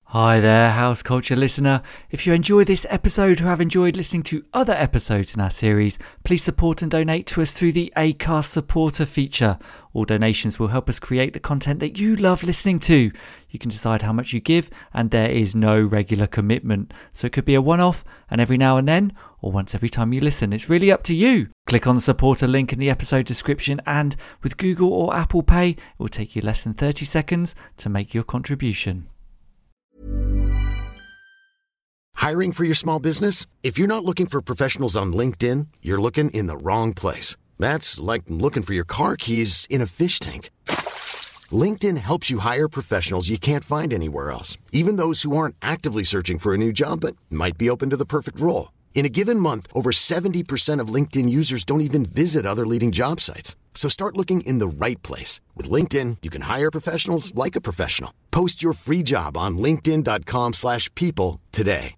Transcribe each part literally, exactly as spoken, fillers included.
Hi there, House Culture listener. If you enjoy this episode or have enjoyed listening to other episodes in our series, please support and donate to us through the Acast supporter feature. All donations will help us create the content that you love listening to. You can decide how much you give, and there is no regular commitment. So it could be a one-off, and every now and then, or once every time you listen. It's really up to you. Click on the supporter link in the episode description, and with Google or Apple Pay, it will take you less than thirty seconds to make your contribution. Hiring for your small business? If you're not looking for professionals on LinkedIn, you're looking in the wrong place. That's like looking for your car keys in a fish tank. LinkedIn helps you hire professionals you can't find anywhere else, even those who aren't actively searching for a new job but might be open to the perfect role. In a given month, over seventy percent of LinkedIn users don't even visit other leading job sites. So start looking in the right place. With LinkedIn, you can hire professionals like a professional. Post your free job on linkedin.com slash people today.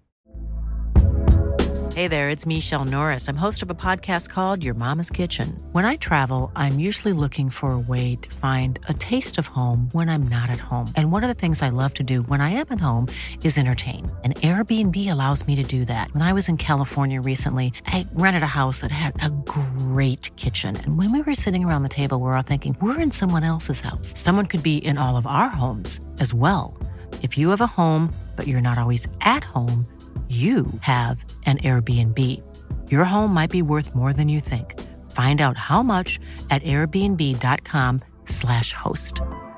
Hey there, it's Michelle Norris. I'm host of a podcast called Your Mama's Kitchen. When I travel, I'm usually looking for a way to find a taste of home when I'm not at home. And one of the things I love to do when I am at home is entertain. And Airbnb allows me to do that. When I was in California recently, I rented a house that had a great kitchen. And when we were sitting around the table, we were all thinking, we're in someone else's house. Someone could be in all of our homes as well. If you have a home, but you're not always at home, you have an Airbnb. Your home might be worth more than you think. Find out how much at airbnb.com slash host.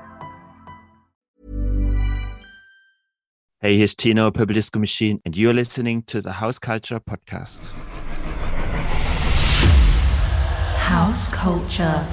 Hey, here's Tino, Purple Disco Machine, and you're listening to the House Culture Podcast. House Culture.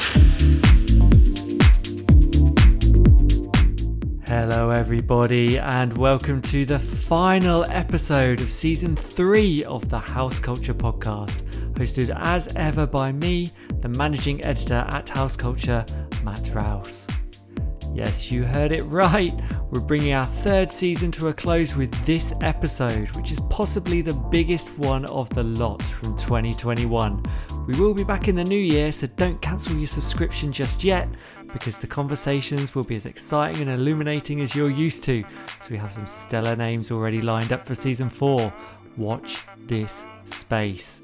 Hello everybody, and welcome to the final episode of season three of the House Culture Podcast, hosted as ever by me, the managing editor at House Culture, Matt Rouse. Yes, you heard it right. We're bringing our third season to a close with this episode, which is possibly the biggest one of the lot from twenty twenty-one. We will be back in the new year, so don't cancel your subscription just yet, because the conversations will be as exciting and illuminating as you're used to. So we have some stellar names already lined up for season four. Watch this space.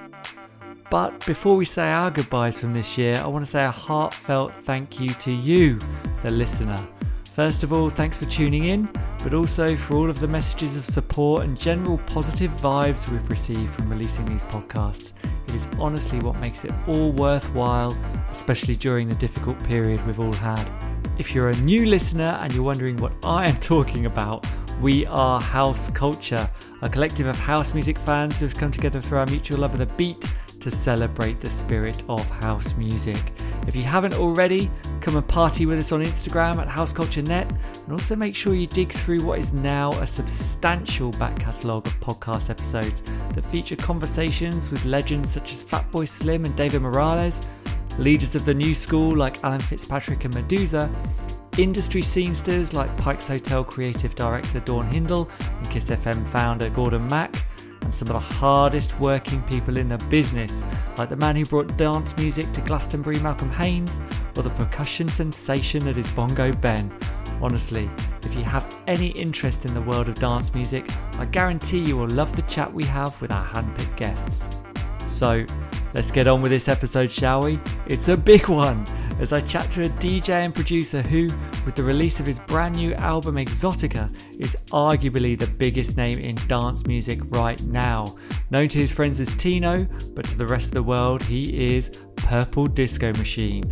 But before we say our goodbyes from this year, I want to say a heartfelt thank you to you, the listener. First of all, thanks for tuning in, but also for all of the messages of support and general positive vibes we've received from releasing these podcasts. It is honestly what makes it all worthwhile, especially during the difficult period we've all had. If you're a new listener and you're wondering what I am talking about, we are House Culture, a collective of house music fans who have come together through our mutual love of the beat to celebrate the spirit of house music. If you haven't already, come and party with us on Instagram at House Culture Net, and also make sure you dig through what is now a substantial back catalogue of podcast episodes that feature conversations with legends such as Fatboy Slim and David Morales, leaders of the new school like Alan Fitzpatrick and Medusa, industry scenesters like Pike's Hotel creative director Dawn Hindle and Kiss F M founder Gordon Mack, and some of the hardest working people in the business, like the man who brought dance music to Glastonbury, Malcolm Haynes, or the percussion sensation that is Bongo Ben. Honestly, if you have any interest in the world of dance music, I guarantee you will love the chat we have with our handpicked guests. So, let's get on with this episode, shall we? It's a big one, as I chat to a D J and producer who, with the release of his brand new album Exotica, is arguably the biggest name in dance music right now. Known to his friends as Tino, but to the rest of the world he is Purple Disco Machine.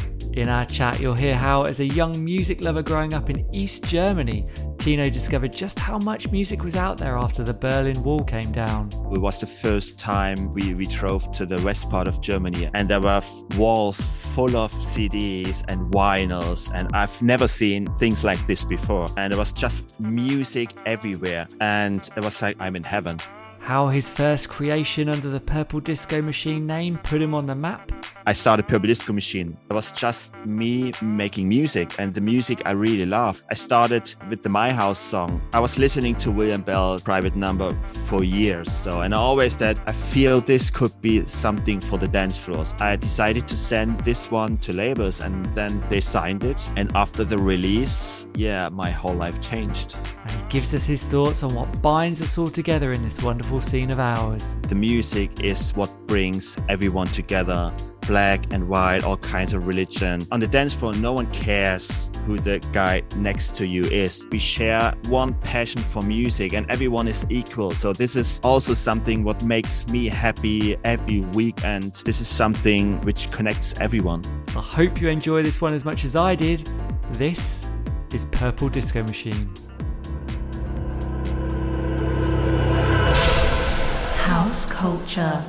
In our chat, you'll hear how, as a young music lover growing up in East Germany, Tino discovered just how much music was out there after the Berlin Wall came down. It was the first time we, we drove to the west part of Germany, and there were walls full of C Ds and vinyls, and I've never seen things like this before. And there was just music everywhere, and it was like I'm in heaven. How his first creation under the Purple Disco Machine name put him on the map. I started Purple Disco Machine. It was just me making music, and the music I really loved. I started with the My House song. I was listening to William Bell Private Number for years. So, and I always said, I feel this could be something for the dance floors. I decided to send this one to labels, and then they signed it. And after the release, yeah, my whole life changed. And he gives us his thoughts on what binds us all together in this wonderful scene of ours. The music is what brings everyone together. Black and white, all kinds of religion. On the dance floor, no one cares who the guy next to you is. We share one passion for music and everyone is equal. So this is also something what makes me happy every week, and this is something which connects everyone. I hope you enjoy this one as much as I did. This is Purple Disco Machine. House Culture.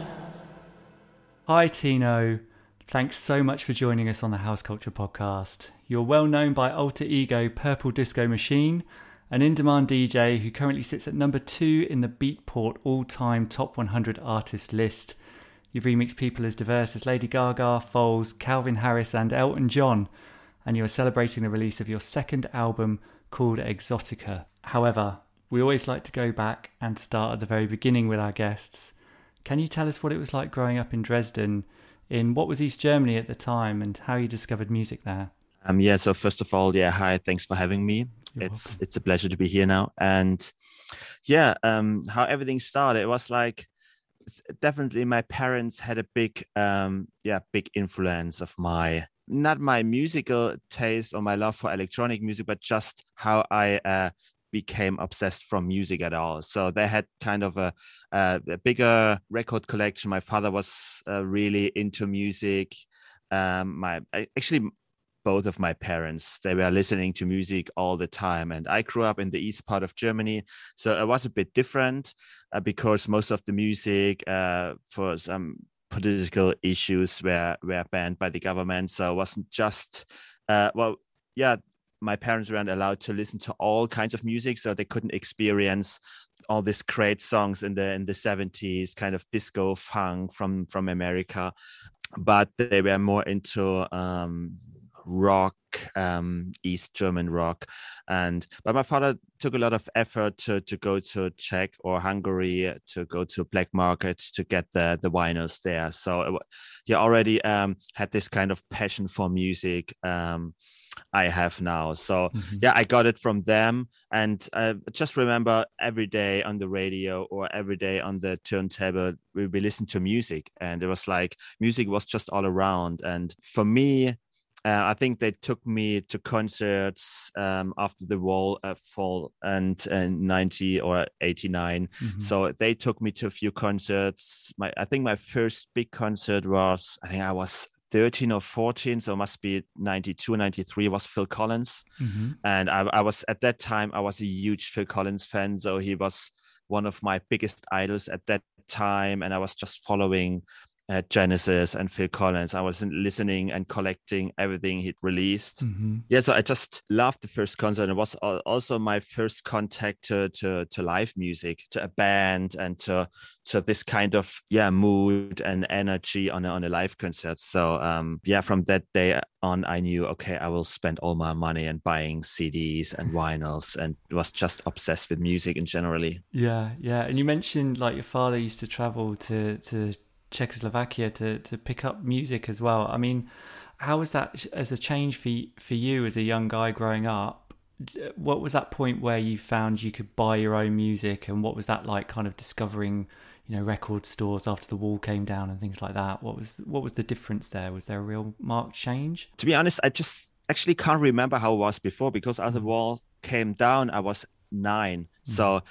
Hi Tino, thanks so much for joining us on the House Culture podcast. You're well known by alter ego Purple Disco Machine, an in-demand D J who currently sits at number two in the Beatport all-time top one hundred artist list. You've remixed people as diverse as Lady Gaga, Foles, Calvin Harris and Elton John, and you are celebrating the release of your second album called Exotica. However, we always like to go back and start at the very beginning with our guests. Can you tell us what it was like growing up in Dresden, in what was East Germany at the time, and how you discovered music there? Um, yeah, so first of all, yeah, hi, thanks for having me. You're it's welcome. It's a pleasure to be here now. And yeah, um, how everything started, it was like, definitely my parents had a big, um, yeah, big influence of my, not my musical taste or my love for electronic music, but just how I uh, became obsessed from music at all. So they had kind of a, a, a bigger record collection. My father was uh, really into music. Um, my I, actually both of my parents, they were listening to music all the time, and I grew up in the east part of Germany, so it was a bit different uh, because most of the music uh, for some political issues were were banned by the government. So it wasn't just uh, well, yeah. My parents weren't allowed to listen to all kinds of music, so they couldn't experience all these great songs in the in the seventies, kind of disco funk from from America. But they were more into um, rock, um, East German rock, and but my father took a lot of effort to to go to Czech or Hungary, to go to black markets to get the the vinyls there. So it, he already um, had this kind of passion for music. Um, I have now. So mm-hmm. yeah, I got it from them. And I just remember every day on the radio or every day on the turntable, we, we listened to music, and it was like music was just all around. And for me, uh, I think they took me to concerts um, after the wall uh, fall and uh, ninety or eighty-nine. Mm-hmm. So they took me to a few concerts. My, I think my first big concert was, I think I was thirteen or fourteen, so it must be ninety-two, ninety-three, was Phil Collins. Mm-hmm. And I, I was, at that time, I was a huge Phil Collins fan. So he was one of my biggest idols at that time. And I was just following uh, Genesis and Phil Collins. I was listening and collecting everything he'd released. Mm-hmm. Yeah, so I just loved the first concert. It was also my first contact to, to, to live music, to a band, and to to this kind of yeah mood and energy on a, on a live concert. So um, yeah, from that day on, I knew, okay, I will spend all my money on buying C Ds and vinyls, and was just obsessed with music in generally. Yeah, yeah. And you mentioned like your father used to travel to to Czechoslovakia to to pick up music as well. I mean, how was that as a change for for you as a young guy growing up? What was that point where you found you could buy your own music, and what was that like, kind of discovering, you know, record stores after the wall came down and things like that? What was what was the difference there? Was there a real marked change? To be honest, I just actually can't remember how it was before, because after the wall came down, I was nine. Mm. So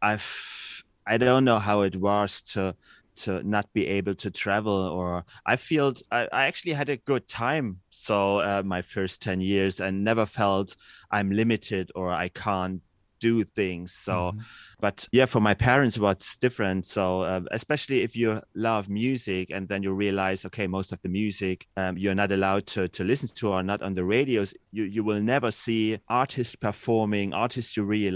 I've I don't know how it was to to not be able to travel, or I feel I, I actually had a good time. So uh, my first ten years, and never felt I'm limited or I can't do things. So, mm-hmm. but yeah, for my parents, what's different. So uh, especially if you love music and then you realize, okay, most of the music um, you're not allowed to, to listen to, or not on the radios, you, you will never see artists performing, artists you really like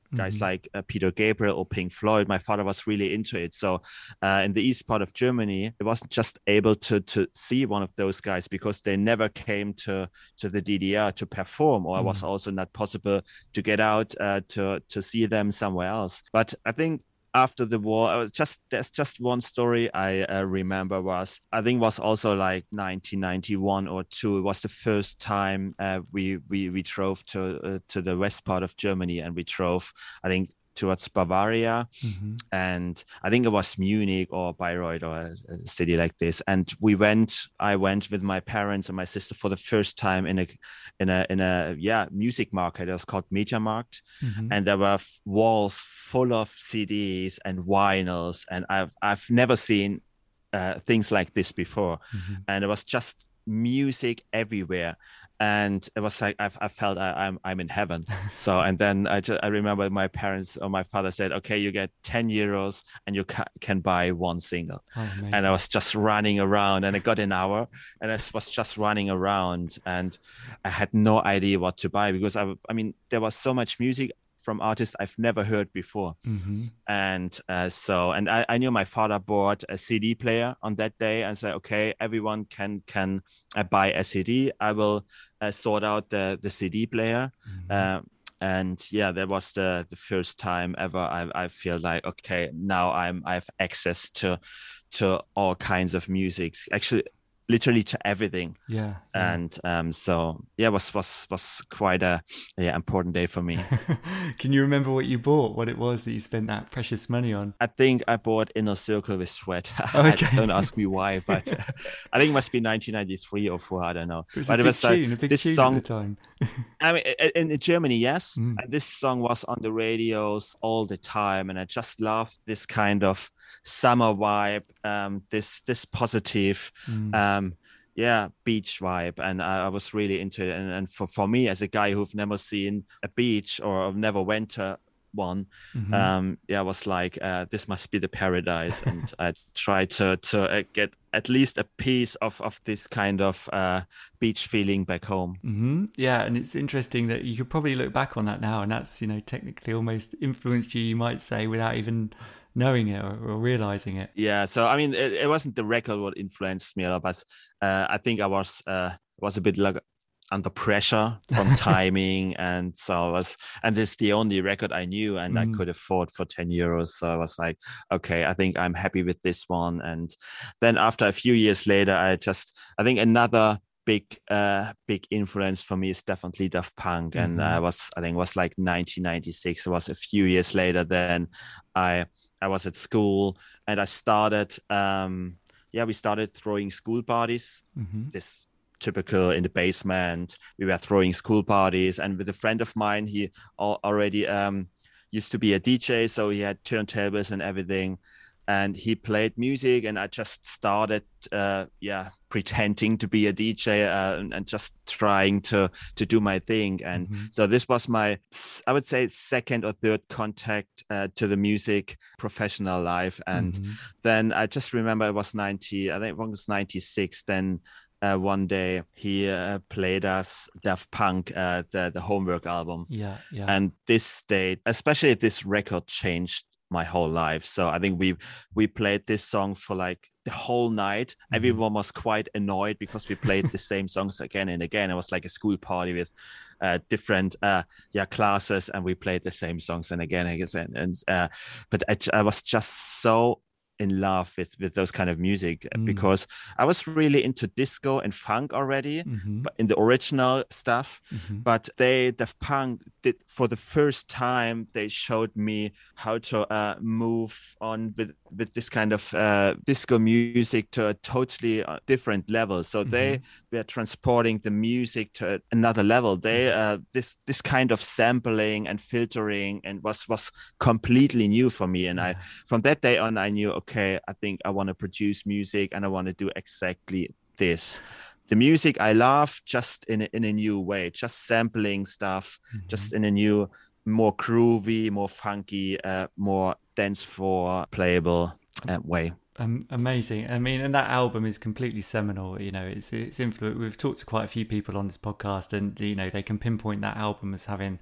guys Mm-hmm. like uh, Peter Gabriel or Pink Floyd. My father was really into it. So uh, in the east part of Germany, I wasn't just able to to see one of those guys because they never came to to the D D R to perform, or it was also not possible to get out uh, to to see them somewhere else. But I think after the war, I was just there's just one story I uh, remember was I think was also like nineteen ninety-one or two. It was the first time uh, we we we drove to uh, to the west part of Germany, and we drove I think towards Bavaria, Mm-hmm. and I think it was Munich or Bayreuth or a, a city like this. And we went, I went with my parents and my sister for the first time in a, in a, in a, yeah, music market. It was called Mediamarkt. Mm-hmm. And there were walls full of C Ds and vinyls. And I've, I've never seen uh, things like this before. Mm-hmm. And it was just music everywhere. And it was like I, I felt I, I'm I'm in heaven. So and then I just, I remember my parents or my father said, "Okay, you get ten euros and you ca- can buy one single." Oh, and I was just running around, and I got an hour, and I was just running around, and I had no idea what to buy because I I mean there was so much music from artists I've never heard before. Mm-hmm. And uh, so, and I, I knew my father bought a C D player on that day and said, okay, everyone can can uh, buy a C D. I will uh, sort out the, the C D player. Mm-hmm. Uh, and yeah, that was the, the first time ever I, I feel like, okay, now I'm, I have access to, to all kinds of music. Actually, literally to everything. Yeah, yeah. And um, so yeah, was was was quite a yeah important day for me. Can you remember what you bought? What it was that you spent that precious money on? I think I bought Inner Circle with Sweat. Okay. Don't ask me why, but uh, I think it must be nineteen ninety-three or four. I don't know. It was but a it big was like tune, a big this tune song. at the time. I mean, in, in Germany, yes. Mm. And this song was on the radios all the time, and I just loved this kind of summer vibe. Um, this this positive. Mm. Um, yeah, beach vibe, and I, I was really into it. And, and for, for me, as a guy who've never seen a beach or never went to one, Mm-hmm. um, yeah, I was like, uh, this must be the paradise. And I tried to to uh, get at least a piece of of this kind of uh, beach feeling back home. Mm-hmm. Yeah, and it's interesting that you could probably look back on that now, and that's, you know, technically almost influenced you, you might say, without even knowing it or, or realizing it. Yeah, so I mean, it, it wasn't the record what influenced me a lot, but uh, I think I was uh, was a bit like under pressure from timing, and so I was, and this is the only record I knew, and mm. I could afford for ten euros. So I was like, okay, I think I'm happy with this one. And then after a few years later, I just, I think another big uh big influence for me is definitely Daft Punk. Mm-hmm. And I was I think it was like nineteen ninety-six. It was a few years later. Then I I was at school, and I started um yeah we started throwing school parties. Mm-hmm. This typical in the basement, we were throwing school parties, and with a friend of mine, he already um used to be a D J, so he had turntables and everything. And he played music, and I just started, uh, yeah, pretending to be a D J uh, and, and just trying to to do my thing. And mm-hmm. so this was my, I would say, second or third contact uh, to the music professional life. And mm-hmm. then I just remember it was ninety, I think it was ninety-six. Then uh, one day he uh, played us Daft Punk, uh, the the Homework album. Yeah, yeah. And this stayed, especially this record, changed my whole life. So I think we we played this song for like the whole night. Mm-hmm. Everyone was quite annoyed because we played the same songs again and again. It was like a school party with uh, different uh, yeah classes, and we played the same songs and again and again. And uh, but I, I was just so in love with with those kind of music mm. because I was really into disco and funk already, mm-hmm. but in the original stuff. Mm-hmm. But they, Daft Punk, did for the first time, they showed me how to uh, move on with with this kind of uh, disco music to a totally uh, different level. So mm-hmm. they were transporting the music to another level. They uh, this this kind of sampling and filtering and was was completely new for me. And yeah. I from that day on, I knew, okay, I think I want to produce music, and I want to do exactly this. The music I love, just in a, in a new way, just sampling stuff, mm-hmm. just in a new, more groovy, more funky, uh, more dance floor playable uh, way. Um, amazing. I mean, and that album is completely seminal. You know, it's it's influenced. We've talked to quite a few people on this podcast, and you know, they can pinpoint that album as having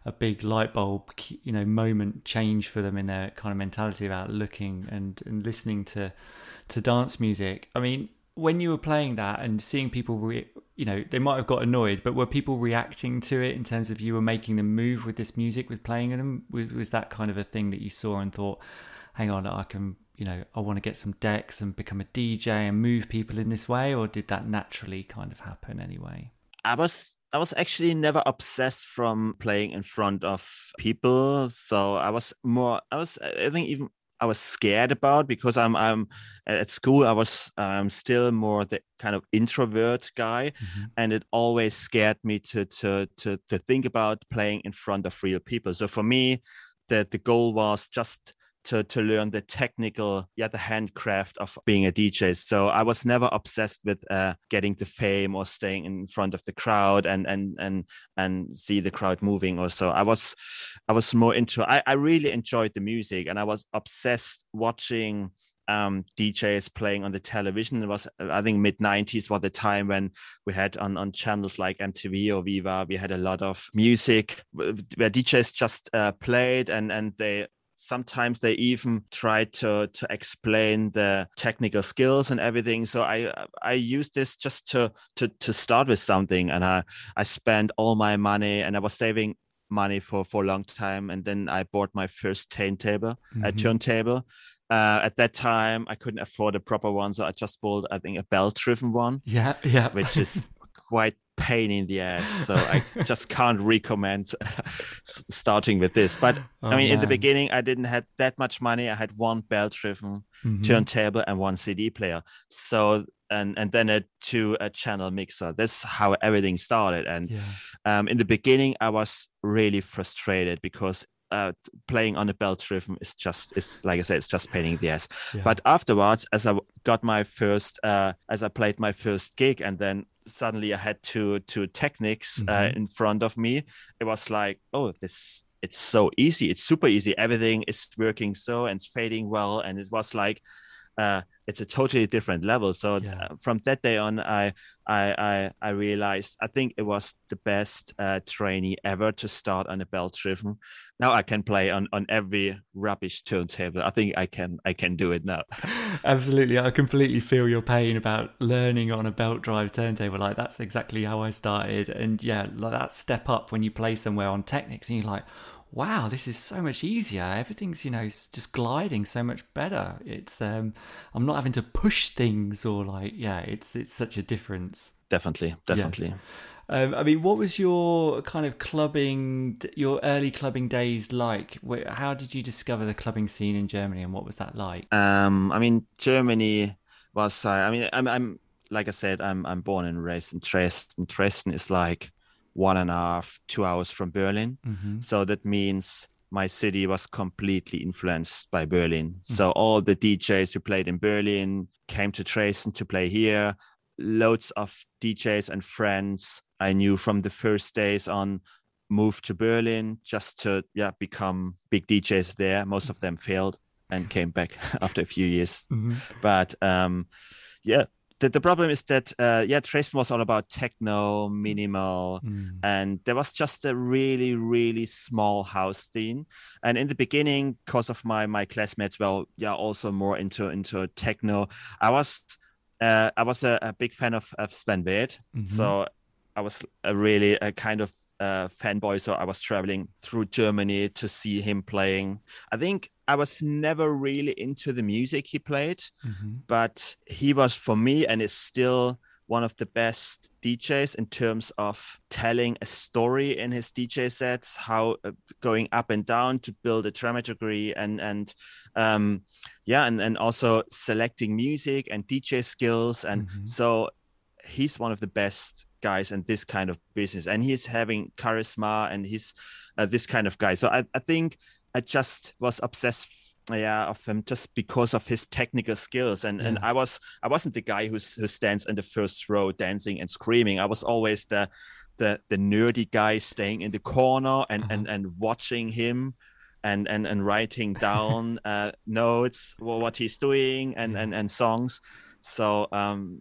a big light bulb, you know, moment change for them in their kind of mentality about looking and, and listening to to dance music. I mean, when you were playing that and seeing people, re- you know, they might have got annoyed, but were people reacting to it in terms of you were making them move with this music, with playing them? Was, was that kind of a thing that you saw and thought, hang on, I can, you know, I want to get some decks and become a D J and move people in this way? Or did that naturally kind of happen anyway? I was I was actually never obsessed from playing in front of people. So I was more, I was, I think even I was scared about, because I'm I'm at school I was um, still more the kind of introvert guy, mm-hmm. and it always scared me to to to to think about playing in front of real people. So for me, the the goal was just to to learn the technical, yeah, the handcraft of being a D J. So I was never obsessed with uh, getting the fame or staying in front of the crowd and and and and see the crowd moving or so. I was I was more into, I, I really enjoyed the music, and I was obsessed watching um D Js playing on the television. It was, I think, mid nineties was the time when we had on on channels like M T V or Viva, we had a lot of music where D Js just uh, played, and and they sometimes they even tried to to explain the technical skills and everything. So I I used this just to to to start with something, and I I spent all my money, and I was saving money for for a long time, and then I bought my first turntable, mm-hmm. a turntable. Uh, at that time, I couldn't afford a proper one, so I just bought, I think, a belt-driven one. Yeah, yeah, which is quite pain in the ass. So I just can't recommend starting with this. But oh, I mean, man. in the beginning, I didn't have that much money. I had one belt-driven mm-hmm. turntable and one C D player. So and and then a two a channel mixer. That's how everything started. And yeah. um, in the beginning, I was really frustrated because Uh, playing on a belt-driven is just, is like I said, it's just pain in the ass. Yeah. But afterwards, as I got my first, uh, as I played my first gig, and then suddenly I had two two Technics mm-hmm. uh, in front of me, it was like, oh, this, it's so easy. It's super easy. Everything is working so, and it's fading well, and it was like, uh, it's a totally different level. So yeah. uh, from that day on, I, I, I, I realized, I think it was the best uh, trainee ever to start on a belt-driven. Now I can play on, on every rubbish turntable. I think I can, I can do it now. Absolutely. I completely feel your pain about learning on a belt drive turntable. Like, that's exactly how I started. And yeah, like that step up when you play somewhere on Technics and you're like, wow, this is so much easier. Everything's, you know, just gliding so much better. It's, um, I'm not having to push things or like, yeah, it's it's such a difference. Definitely, definitely. Yeah. Um, I mean, what was your kind of clubbing, your early clubbing days like? How did you discover the clubbing scene in Germany, and what was that like? Um, I mean, Germany was, uh, I mean, I'm, I'm, like I said, I'm, I'm born and raised in Dresden. Dresden is like one and a half, two hours from Berlin. Mm-hmm. So that means my city was completely influenced by Berlin. Mm-hmm. So all the D Js who played in Berlin came to Dresden to play here. Loads of D Js and friends I knew from the first days on moved to Berlin just to yeah become big D Js there. Most of them failed and came back after a few years. Mm-hmm. But um, yeah. The, the problem is that, uh, yeah, Dresden was all about techno, minimal, mm. and there was just a really, really small house scene. And in the beginning, because of my my classmates, well, yeah, also more into into techno, I was uh, I was a, a big fan of, of Sven Väth. Mm-hmm. So I was a really a kind of uh, fanboy. So I was traveling through Germany to see him playing. I think I was never really into the music he played, mm-hmm. but he was, for me, and is still one of the best D Js in terms of telling a story in his D J sets, how uh, going up and down to build a dramaturgy and, and um, yeah, and, and also selecting music and D J skills. And mm-hmm. so he's one of the best guys in this kind of business, and he's having charisma, and he's uh, this kind of guy. So I, I think I just was obsessed, yeah, of him just because of his technical skills. And yeah. and I was I wasn't the guy who's, who stands in the first row dancing and screaming. I was always the the the nerdy guy staying in the corner and uh-huh. and, and watching him and and and writing down uh, notes, what he's doing, and, yeah. and and songs. So um,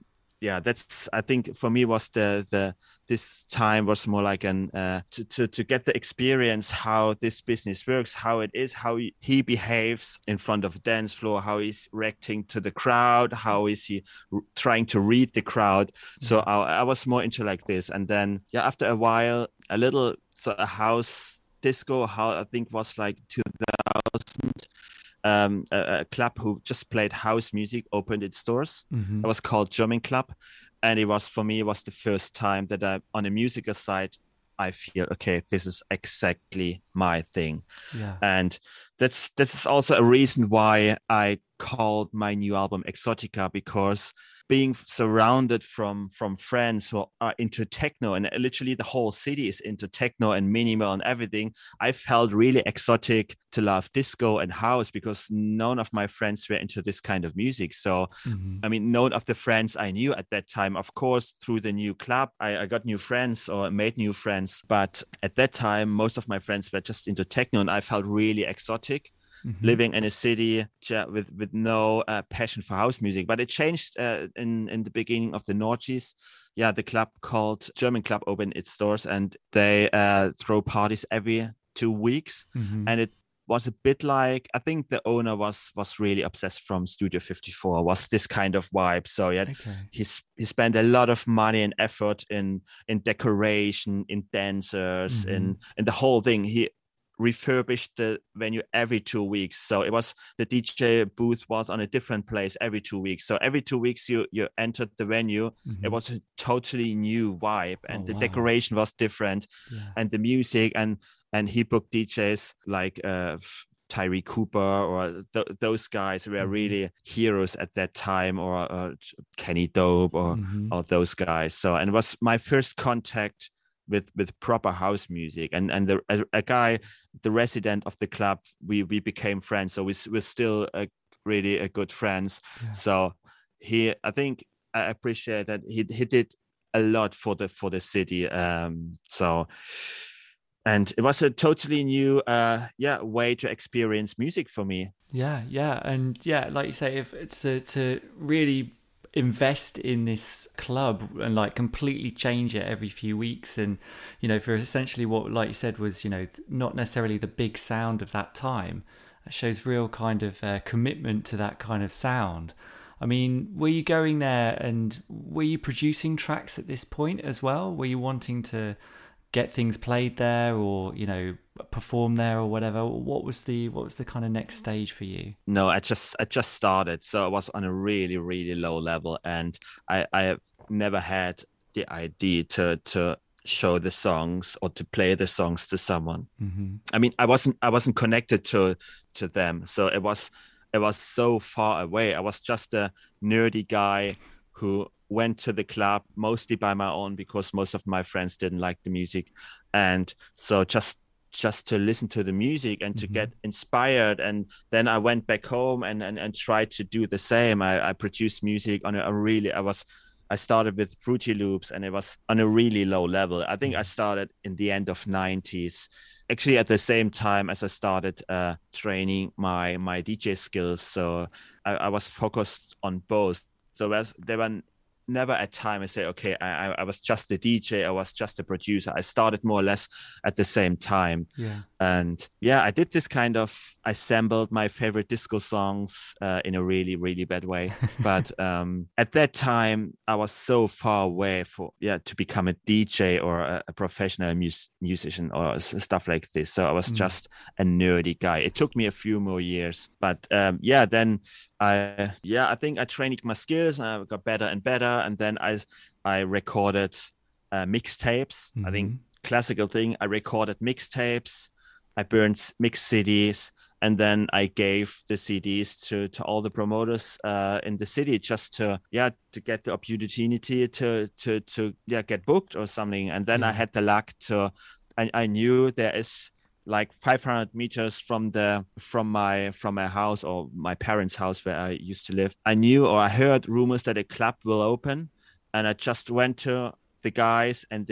yeah, that's, I think for me was the the this time was more like an uh, to, to to get the experience how this business works, how it is, how he, he behaves in front of a dance floor, how he's reacting to the crowd, how is he r- trying to read the crowd. Mm-hmm. So I, I was more into like this, and then yeah, after a while, a little sort of house disco, how I think was like two thousand. Um, a, a club who just played house music opened its doors. Mm-hmm. It was called German Club, and it was, for me, it was the first time that I, on a musical side, I feel okay, this is exactly my thing. Yeah. And that's this is also a reason why I called my new album Exotica, because being surrounded from from friends who are into techno, and literally the whole city is into techno and minimal and everything, I felt really exotic to love disco and house, because none of my friends were into this kind of music. So, mm-hmm. I mean, none of the friends I knew at that time, of course, through the new club, I, I got new friends or made new friends. But at that time, most of my friends were just into techno, and I felt really exotic. Mm-hmm. Living in a city with with no uh, passion for house music. But it changed uh, in in the beginning of the noughties. Yeah, the club called German Club opened its doors, and they uh, throw parties every two weeks. Mm-hmm. And it was a bit like, I think the owner was was really obsessed from Studio fifty-four, was this kind of vibe. So yeah, okay. he he spent a lot of money and effort in in decoration, in dancers, mm-hmm. in in the whole thing. He refurbished the venue every two weeks. So it was, the D J booth was on a different place every two weeks. So every two weeks you you entered the venue, mm-hmm. it was a totally new vibe, and oh, the wow. decoration was different, yeah. and the music, and and he booked D Js like uh Tyree Cooper, or th- those guys were mm-hmm. really heroes at that time, or uh, Kenny Dope, or mm-hmm. or those guys. So, and it was my first contact with with proper house music, and and the a, a guy, the resident of the club, we we became friends, so we we're still a, really a good friends. Yeah. So he, I think I appreciate that he he did a lot for the for the city. Um so and it was a totally new uh yeah way to experience music for me. Yeah, yeah. And yeah, like you say, if it's to, to really invest in this club and like completely change it every few weeks, and you know, for essentially what, like you said, was, you know, not necessarily the big sound of that time, it shows real kind of uh, commitment to that kind of sound. I mean, were you going there and were you producing tracks at this point as well? Were you wanting to get things played there, or, you know, perform there or whatever? What was the what was the kind of next stage for you? No, I just I just started, so I was on a really really low level, and I I have never had the idea to to show the songs or to play the songs to someone. Mm-hmm. I mean, I wasn't I wasn't connected to to them, so it was it was so far away. I was just a nerdy guy who went to the club mostly by my own, because most of my friends didn't like the music, and so just just to listen to the music and to mm-hmm. get inspired. And then I went back home and and, and tried to do the same. I, I produced music on a, a really I was I started with Fruity Loops, and it was on a really low level. I think I started in the end of nineties, actually at the same time as I started uh, training my my D J skills. So I, I was focused on both. So as there were never a time I say, okay, I, I was just a D J, I was just a producer. I started more or less at the same time. Yeah. And yeah, I did this kind of, I sampled my favorite disco songs uh, in a really, really bad way. But um, at that time, I was so far away for, yeah, to become a D J or a, a professional mus- musician or stuff like this. So I was mm. just a nerdy guy. It took me a few more years. But um, yeah, then I, yeah, I think I trained my skills and I got better and better. And then I, I recorded uh, mixtapes. Mm-hmm. I think classical thing. I recorded mixtapes. I burned mix C Ds, and then I gave the C Ds to, to all the promoters uh, in the city, just to yeah to get the opportunity to to to yeah get booked or something. And then yeah. I had the luck to. I, I knew there is like five hundred meters from the from my from my house or my parents' house where I used to live. I knew, or I heard rumors that a club will open, and I just went to the guys and they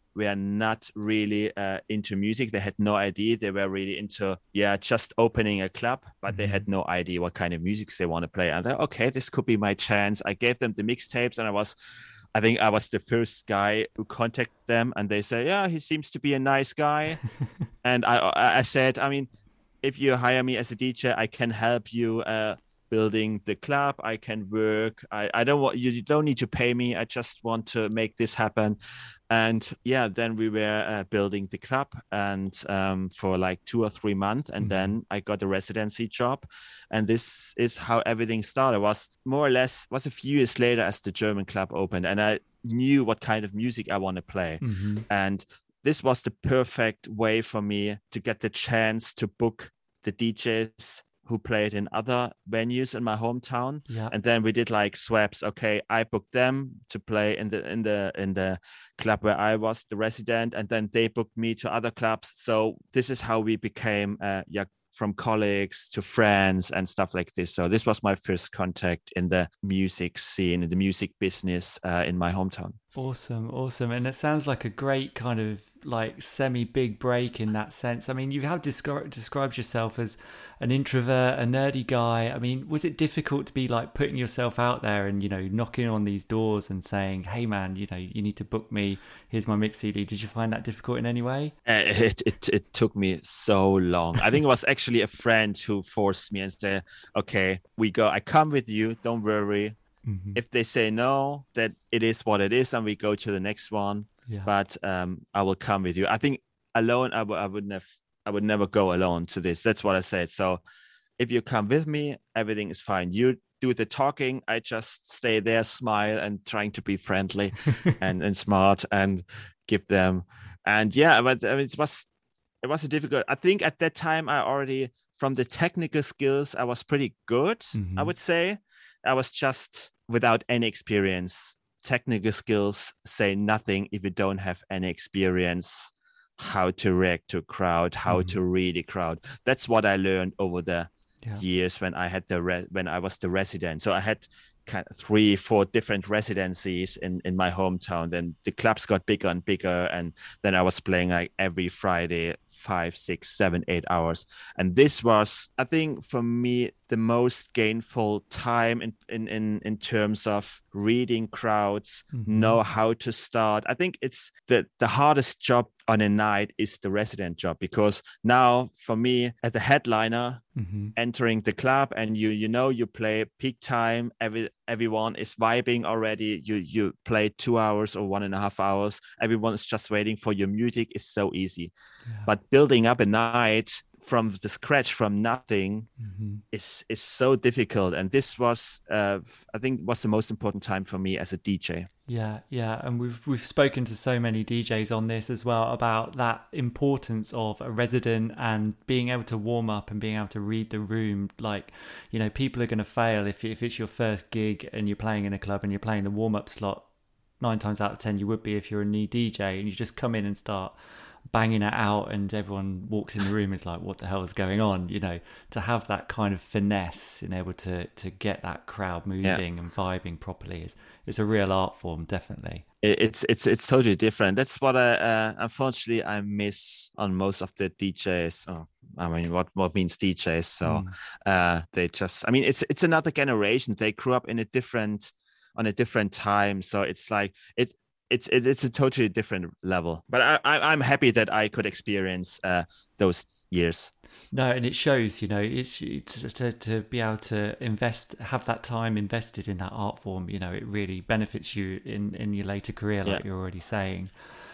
were not really uh, into music. They had no idea. They were really into, yeah, just opening a club, but mm-hmm. they had no idea what kind of music they want to play. And I thought, okay, this could be my chance. I gave them the mixtapes, and I was, I think I was the first guy who contacted them, and they said, yeah, he seems to be a nice guy. And I, I said, I mean, if you hire me as a D J, I can help you uh, building the club. I can work. I, I don't want you don't need to pay me. I just want to make this happen. And yeah, then we were uh, building the club, and um, for like two or three months, and mm-hmm. then I got a residency job, and this is how everything started. It was more or less was a few years later as the German club opened, and I knew what kind of music I want to play, mm-hmm. and this was the perfect way for me to get the chance to book the D Js who played in other venues in my hometown. Yeah. And then we did like swaps. Okay, I booked them to play in the in the in the club where I was the resident, and then they booked me to other clubs. So this is how we became uh, yeah, from colleagues to friends and stuff like this. So this was my first contact in the music scene, in the music business uh, in my hometown. Awesome, awesome. And it sounds like a great kind of like semi-big break in that sense. I mean, you have descri- described yourself as an introvert, a nerdy guy. I mean, was it difficult to be like putting yourself out there and, you know, knocking on these doors and saying, hey man, you know, you need to book me, here's my mix C D? Did you find that difficult in any way? Uh, it, it it took me so long. I think it was actually a friend who forced me and said, okay, we go, I come with you, don't worry. Mm-hmm. If they say no, that it is what it is, and we go to the next one. Yeah. But um, I will come with you. I think alone, I, w- I wouldn't have, I would never go alone to this. That's what I said. So if you come with me, everything is fine. You do the talking. I just stay there, smile, and trying to be friendly and, and smart and give them. And yeah, but I mean, it was, it was a difficult. I think at that time, I already, from the technical skills, I was pretty good, mm-hmm. I would say. I was just without any experience. Technical skills say nothing if you don't have any experience how to react to a crowd, how mm-hmm. to read a crowd. That's what I learned over the yeah. years when I had the re- when I was the resident. So I had kind of three, four different residencies in, in my hometown. Then the clubs got bigger and bigger, and then I was playing like every Friday, five, six, seven, eight hours. And this was, I think, for me, the most gainful time in in in, in terms of reading crowds, mm-hmm. know how to start. I think it's the the hardest job on a night is the resident job, because now for me as a headliner, mm-hmm. entering the club, and you you know you play peak time, every everyone is vibing already. You you play two hours or one and a half hours. Everyone is just waiting for your music. It's so easy, yeah. But building up a night from the scratch, from nothing, mm-hmm. is is so difficult. And this was, uh, I think, was the most important time for me as a D J. Yeah, yeah, and we've we've spoken to so many D Js on this as well about that importance of a resident and being able to warm up and being able to read the room. Like, you know, people are going to fail if if it's your first gig and you're playing in a club and you're playing the warm up slot. Nine times out of ten, you would be if you're a new D J and you just come in and start banging it out and everyone walks in the room is like, what the hell is going on? You know, to have that kind of finesse and able to to get that crowd moving yeah. and vibing properly is is a real art form, definitely. It's it's it's totally different. That's what I uh, unfortunately I miss on most of the D Js. Oh, I mean, what what means D Js? So mm. uh, they just, I mean, it's it's another generation. They grew up in a different on a different time. So it's like it. It's it's a totally different level, but I, I I'm happy that I could experience uh, those years. No, and it shows, you know, it's to, to to be able to invest, have that time invested in that art form. You know, it really benefits you in, in your later career, like yeah. you're already saying.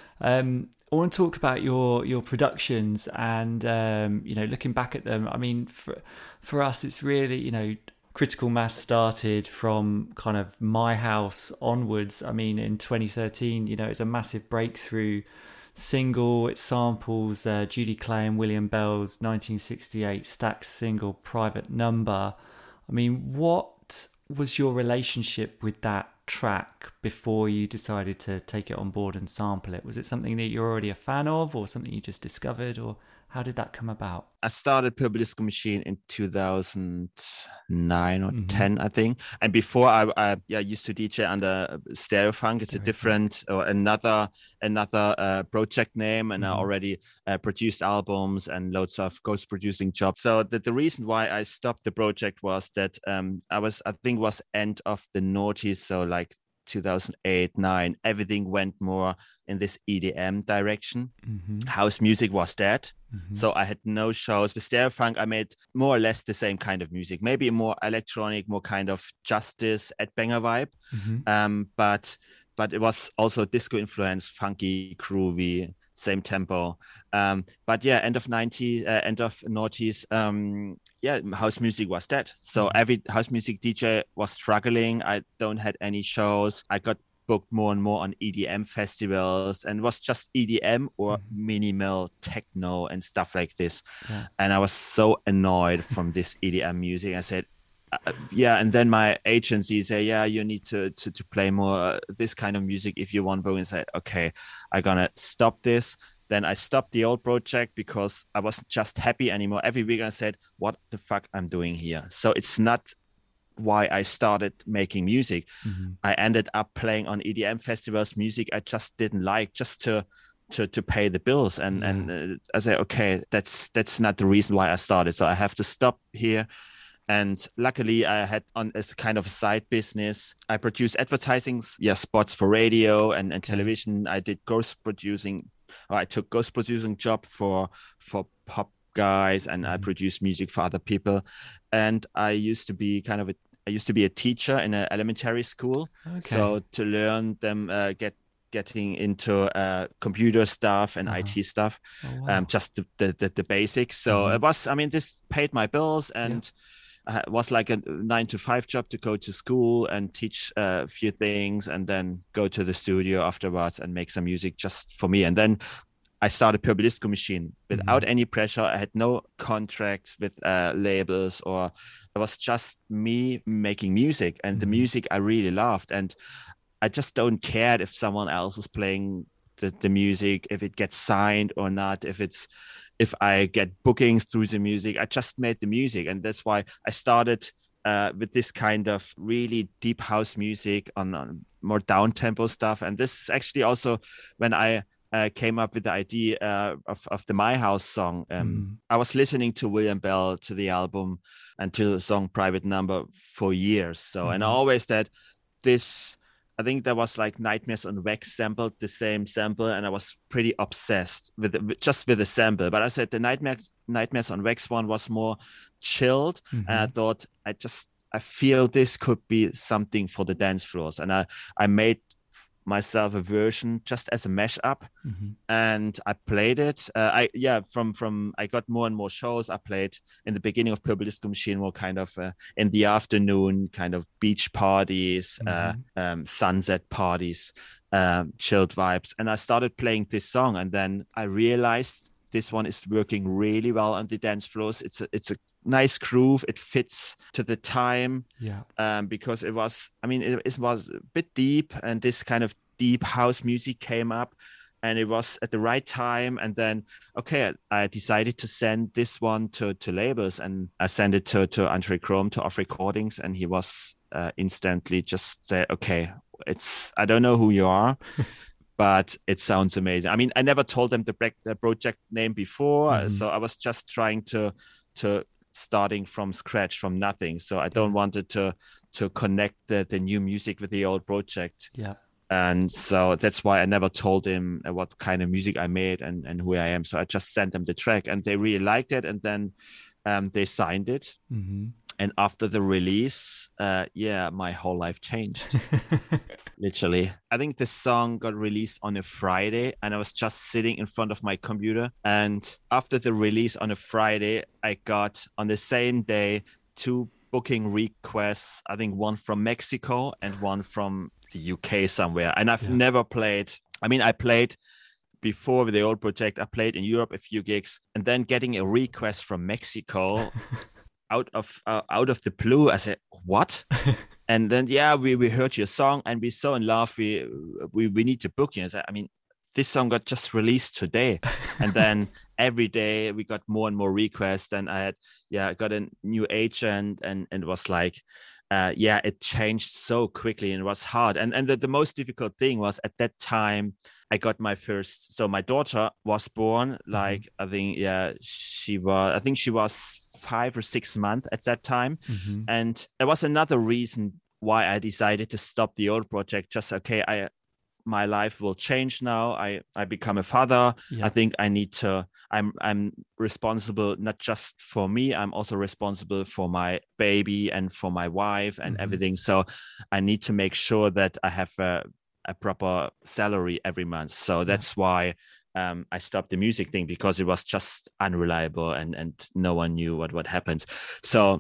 Um, I want to talk about your your productions and um, you know, looking back at them. I mean, for for us, it's really, you know, Critical Mass started from kind of My House onwards. I mean, in twenty thirteen, you know, it's a massive breakthrough single. It samples uh, Judy Clay and William Bell's nineteen sixty-eight Stax single, Private Number. I mean, what was your relationship with that track before you decided to take it on board and sample it? Was it something that you're already a fan of, or something you just discovered, or How did that come about? I started Purple Disco Machine in two thousand nine or mm-hmm. ten, I think. And before I, I yeah, used to D J under Stereofunk. It's Stereo a different or another another uh, project name, and mm-hmm. I already uh, produced albums and loads of ghost producing jobs. So the, the reason why I stopped the project was that um, I was I think was end of the noughties, so like two thousand eight, nine, everything went more in this E D M direction. Mm-hmm. House music was dead. Mm-hmm. So I had no shows. With Stereofunk, I made more or less the same kind of music, maybe more electronic, more kind of Justice at banger vibe. Mm-hmm. Um, but but it was also disco influenced, funky, groovy, same tempo. Um, but yeah, end of nineties, uh, end of noughties, um, yeah, house music was dead. So mm-hmm. every house music D J was struggling. I don't had any shows. I got booked more and more on E D M festivals, and it was just E D M or mm-hmm. minimal techno and stuff like this. Yeah. And I was so annoyed from this E D M music. I said, uh, yeah. And then my agency say, yeah, you need to, to, to play more uh, this kind of music if you want. But I said, okay, I'm going to stop this. Then I stopped the old project because I wasn't just happy anymore. Every week I said, what the fuck I'm doing here? So it's not why I started making music. Mm-hmm. I ended up playing on E D M festivals, music I just didn't like, just to to to pay the bills. And yeah. and uh, I said, okay, that's that's not the reason why I started. So I have to stop here. And luckily, I had on as kind of a side business. I produced advertising, yeah, spots for radio and, and television. I did ghost producing. Or I took ghost producing job for for pop guys, and I produced music for other people. And I used to be kind of a I used to be a teacher in an elementary school. Okay. So to learn them uh, get getting into uh, computer stuff and uh-huh. I T stuff, oh, wow. um, just the, the, the, the basics. So mm-hmm. it was, I mean, this paid my bills, and yeah. it was like a nine to five job to go to school and teach a few things, and then go to the studio afterwards and make some music just for me. And then I started Purple Disco Machine without mm-hmm. any pressure. I had no contracts with uh, labels, or it was just me making music, and mm-hmm. the music I really loved. And I just don't care if someone else is playing the, the music, if it gets signed or not, if it's if I get bookings through the music. I just made the music. And that's why I started uh, with this kind of really deep house music on, on more down-tempo stuff. And this is actually also when I uh, came up with the idea uh, of, of the My House song. Um, mm. I was listening to William Bell, to the album, and to the song Private Number for years. So, mm. and I always said this... I think there was like Nightmares on Wax sampled the same sample, and I was pretty obsessed with it, just with the sample. But I said the Nightmares Nightmares on Wax one was more chilled, mm-hmm. and I thought I just I feel this could be something for the dance floors, and I I made myself a version just as a mashup, mm-hmm. and I played it. Uh, I yeah from from I got more and more shows. I played in the beginning of Purple Disco Machine more kind of uh, in the afternoon, kind of beach parties, mm-hmm. uh, um, sunset parties, um, chilled vibes. And I started playing this song, and then I realized this one is working really well on the dance floors. It's a, it's a nice groove. It fits to the time. Yeah. Um, because it was, I mean, it, it was a bit deep, and this kind of deep house music came up, and it was at the right time. And then, okay, I decided to send this one to, to labels, and I sent it to, to Andre Chrome, to Off Recordings. And he was uh, instantly just said, okay, it's, I don't know who you are, but it sounds amazing. I mean, I never told them the, the project name before, mm-hmm. so I was just trying to to starting from scratch, from nothing. So I don't yeah. want it to to connect the, the new music with the old project. Yeah. And so that's why I never told him what kind of music I made and, and who I am. So I just sent them the track, and they really liked it. And then um, they signed it. Mm-hmm. And after the release, uh, yeah, my whole life changed. Literally. I think the song got released on a Friday, and I was just sitting in front of my computer. And after the release on a Friday, I got on the same day two booking requests. I think one from Mexico and one from the U K somewhere. And I've yeah. never played. I mean, I played before with the old project. I played in Europe a few gigs, and then getting a request from Mexico. out of uh, out of the blue, I said, what? And then yeah, we, we heard your song, and we so in love, we we we need to book you. I said, I mean, this song got just released today. And then every day we got more and more requests, and I had yeah got a new agent, and and it was like uh yeah it changed so quickly, and it was hard. And and the, the most difficult thing was at that time I got my first, so my daughter was born, like mm-hmm. I think yeah she was I think she was five or six months at that time. Mm-hmm. And there was another reason why I decided to stop the old project. Just okay, I my life will change now. I, I become a father. Yeah. I think I need to, I'm, I'm responsible, not just for me, I'm also responsible for my baby and for my wife and mm-hmm. everything. So I need to make sure that I have a, a proper salary every month. So that's yeah. why um, I stopped the music thing, because it was just unreliable, and, and no one knew what, what happened. So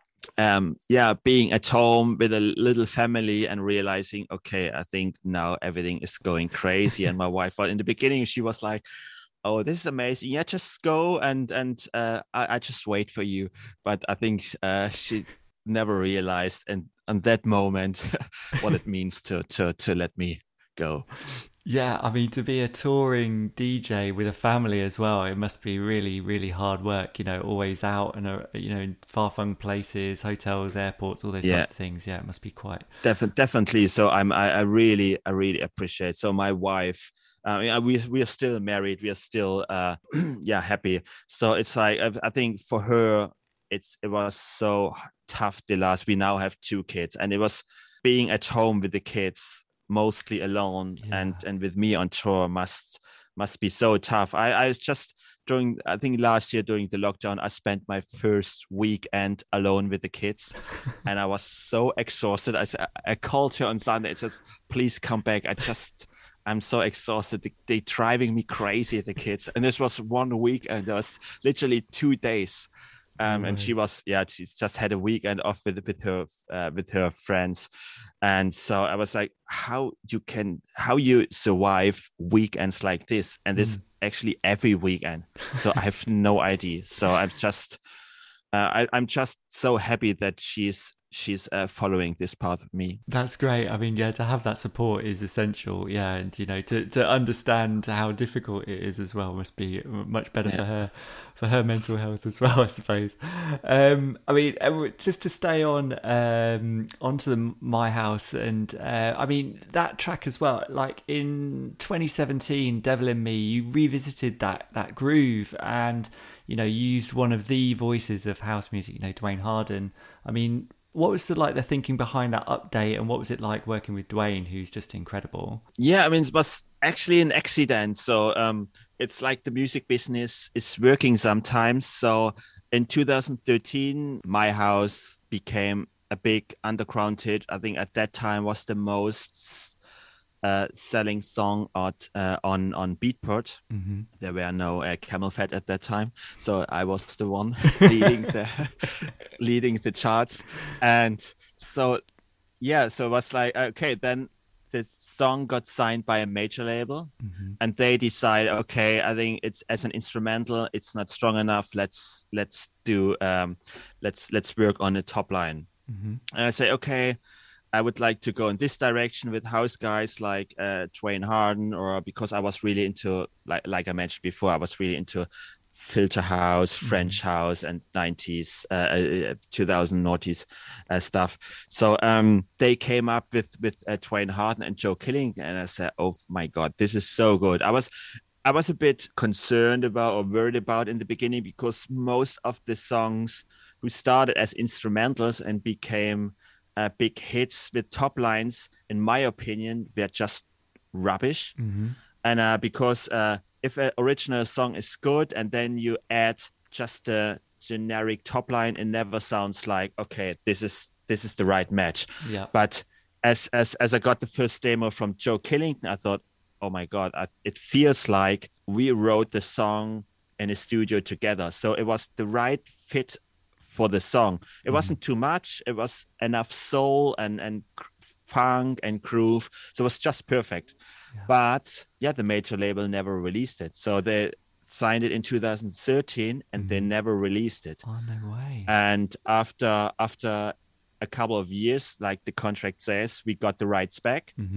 um yeah being at home with a little family and realizing, okay, I think now everything is going crazy. And my wife, in the beginning, she was like, oh, this is amazing, yeah, just go and and uh I, I just wait for you. But I think uh she never realized and on that moment what it means to to to let me go. Yeah, I mean, to be a touring D J with a family as well, it must be really, really hard work, you know, always out and, uh, you know, in far-flung places, hotels, airports, all those yeah. types of things. Yeah, it must be quite... Def- definitely. So I'm, I, I really, I really appreciate. So my wife, uh, we, we are still married. We are still, uh, yeah, happy. So it's like, I, I think for her, it's it was so tough the last, we now have two kids, and it was being at home with the kids, mostly alone, yeah. and and with me on tour must must be so tough. I I was just during I think last year during the lockdown, I spent my first weekend alone with the kids, and I was so exhausted. I I called her on Sunday. It says, please come back. I just I'm so exhausted. They, they driving me crazy, the kids. And this was one week, and it was literally two days. Um, and she was, yeah, she's just had a weekend off with with her uh, with her friends, and so I was like, how you can, how you survive weekends like this, and this mm. actually every weekend. So I have no idea. So I'm just, uh, I, I'm just so happy that she's she's uh, following this part of me. That's great. I mean, yeah, to have that support is essential. Yeah, and you know, to to understand how difficult it is as well must be much better yeah. for her, for her mental health as well, I suppose. Um, I mean, just to stay on um, onto the My House, and uh, I mean that track as well. Like in twenty seventeen, Devil in Me, you revisited that that groove, and you know, used one of the voices of house music, you know, Dwayne Harden. I mean, what was the, like the thinking behind that update, and what was it like working with Dwayne, who's just incredible? Yeah, I mean, it was actually an accident. So um, it's like the music business is working sometimes. So in two thousand thirteen, My House became a big underground hit. I think at that time was the most uh, selling song at, uh, on on Beatport. Mm-hmm. There were no uh, Camel Fat at that time, so I was the one leading the leading the charts. And so yeah, so it was like, okay, then the song got signed by a major label, mm-hmm. and they decide, okay, I think it's as an instrumental, it's not strong enough. Let's let's do um, let's let's work on the top line. Mm-hmm. And I say, okay, I would like to go in this direction with house guys like uh, Dwayne Harden, or because I was really into, like like I mentioned before, I was really into filter house, French mm-hmm. house, and nineties, uh, two thousand noughties uh, stuff. So um, they came up with with uh, Dwayne Harden and Joe Killing, and I said, "Oh my God, this is so good." I was I was a bit concerned about or worried about in the beginning, because most of the songs who started as instrumentals and became uh, big hits with top lines, in my opinion, were just rubbish. Mm-hmm. And uh, because uh, if an original song is good and then you add just a generic top line, it never sounds like, okay, this is this is the right match. Yeah. But as as as I got the first demo from Joe Killington, I thought, oh my God, I, it feels like we wrote the song in a studio together. So it was the right fit for the song. It mm. wasn't too much. It was enough soul and, and funk and groove. So it was just perfect. Yeah. But yeah, the major label never released it. So they signed it in two thousand thirteen and mm. they never released it. Oh, no way. And after after a couple of years, like the contract says, we got the rights back. Mm-hmm.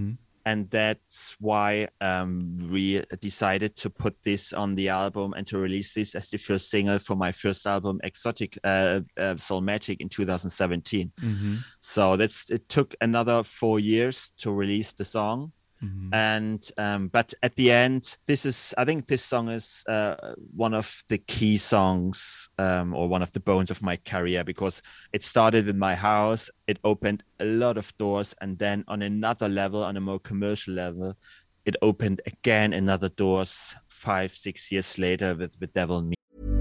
And that's why um, we decided to put this on the album and to release this as the first single for my first album, Exotic uh, uh, Soulmatic, in two thousand seventeen. Mm-hmm. So that's it took another four years to release the song. Mm-hmm. And um, but at the end, this is I think this song is uh, one of the key songs um, or one of the bones of my career, because it started in my house. It opened a lot of doors, and then on another level, on a more commercial level, it opened again another doors five, six years later with with Devil Me.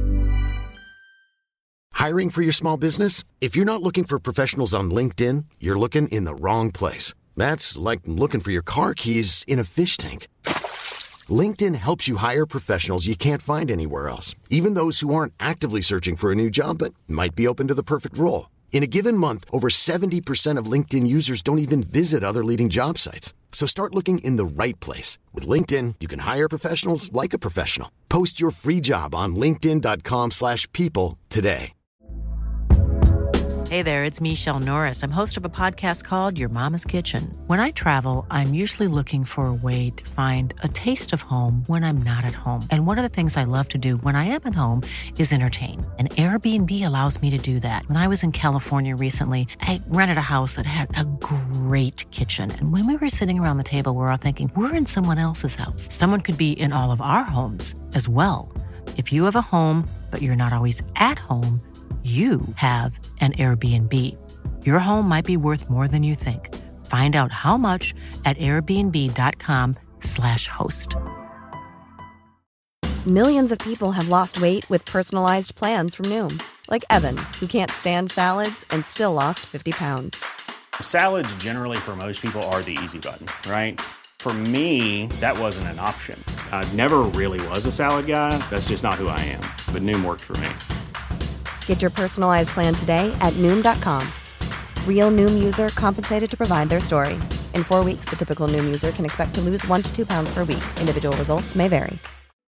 Hiring for your small business? If you're not looking for professionals on LinkedIn, you're looking in the wrong place. That's like looking for your car keys in a fish tank. LinkedIn helps you hire professionals you can't find anywhere else, even those who aren't actively searching for a new job but might be open to the perfect role. In a given month, over seventy percent of LinkedIn users don't even visit other leading job sites. So start looking in the right place. With LinkedIn, you can hire professionals like a professional. Post your free job on linkedin.com slash people today. Hey there, it's Michelle Norris. I'm host of a podcast called Your Mama's Kitchen. When I travel, I'm usually looking for a way to find a taste of home when I'm not at home. And one of the things I love to do when I am at home is entertain. And Airbnb allows me to do that. When I was in California recently, I rented a house that had a great kitchen. And when we were sitting around the table, we were all thinking, we're in someone else's house. Someone could be in all of our homes as well. If you have a home, but you're not always at home, you have an Airbnb. Your home might be worth more than you think. Find out how much at airbnb.com slash host. Millions of people have lost weight with personalized plans from Noom. Like Evan, who can't stand salads and still lost fifty pounds. Salads generally for most people are the easy button, right? For me, that wasn't an option. I never really was a salad guy. That's just not who I am. But Noom worked for me. Get your personalized plan today at Noom dot com. Real Noom user compensated to provide their story. In four weeks, the typical Noom user can expect to lose one to two pounds per week. Individual results may vary.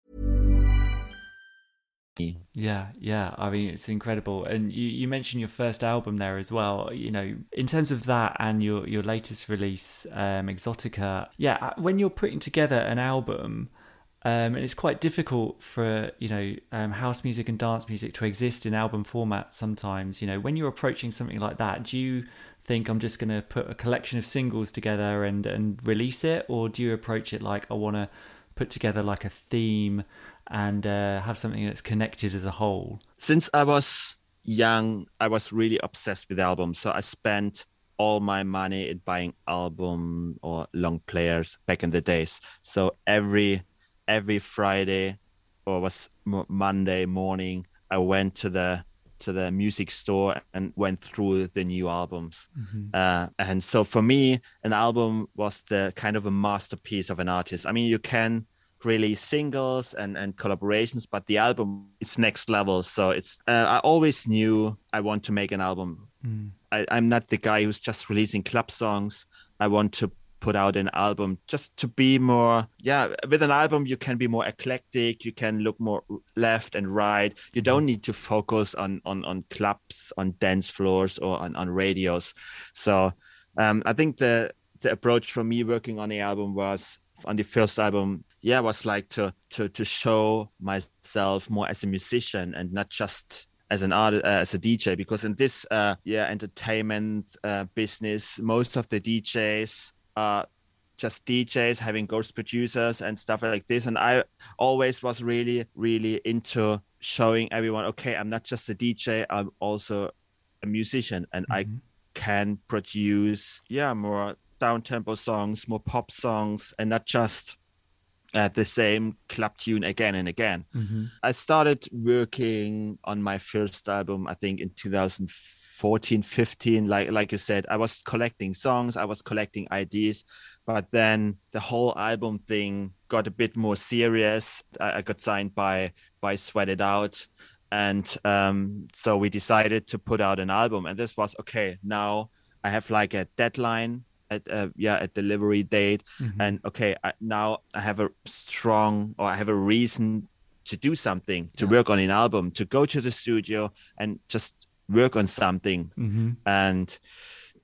Yeah, yeah. I mean, it's incredible. And you, you mentioned your first album there as well. You know, in terms of that and your, your latest release, um, Exotica. Yeah, when you're putting together an album, Um, and it's quite difficult for, you know, um, house music and dance music to exist in album format sometimes. You know, when you're approaching something like that, do you think I'm just going to put a collection of singles together and, and release it? Or do you approach it like I want to put together like a theme and uh, have something that's connected as a whole? Since I was young, I was really obsessed with albums. So I spent all my money in buying album or long players back in the days. So every... Every Friday or was Monday morning, I went to the to the music store and went through the new albums. Mm-hmm. Uh, and so for me, an album was the kind of a masterpiece of an artist. I mean, you can release singles and, and collaborations, but the album is next level. So it's uh, I always knew I want to make an album. Mm. I, I'm not the guy who's just releasing club songs. I want to put out an album just to be more, yeah, with an album, you can be more eclectic. You can look more left and right. You don't need to focus on, on, on clubs, on dance floors or on, on radios. So um, I think the, the approach for me working on the album was on the first album, yeah, was like to, to, to show myself more as a musician and not just as an artist, uh, as a D J, because in this, uh, yeah, entertainment uh, business, most of the D Js are just D Js having ghost producers and stuff like this. And I always was really, really into showing everyone, okay, I'm not just a D J, I'm also a musician, and mm-hmm. I can produce, yeah, more down-tempo songs, more pop songs, and not just uh, the same club tune again and again. Mm-hmm. I started working on my first album, I think in two thousand fourteen, fifteen, like like you said, I was collecting songs, I was collecting ideas, but then the whole album thing got a bit more serious. I, I got signed by by Sweat It Out, and um, so we decided to put out an album. And this was okay. Now I have like a deadline, at uh, yeah, a delivery date, mm-hmm. and okay, I, now I have a strong, or I have a reason to do something, to yeah. work on an album, to go to the studio and just work on something. Mm-hmm. And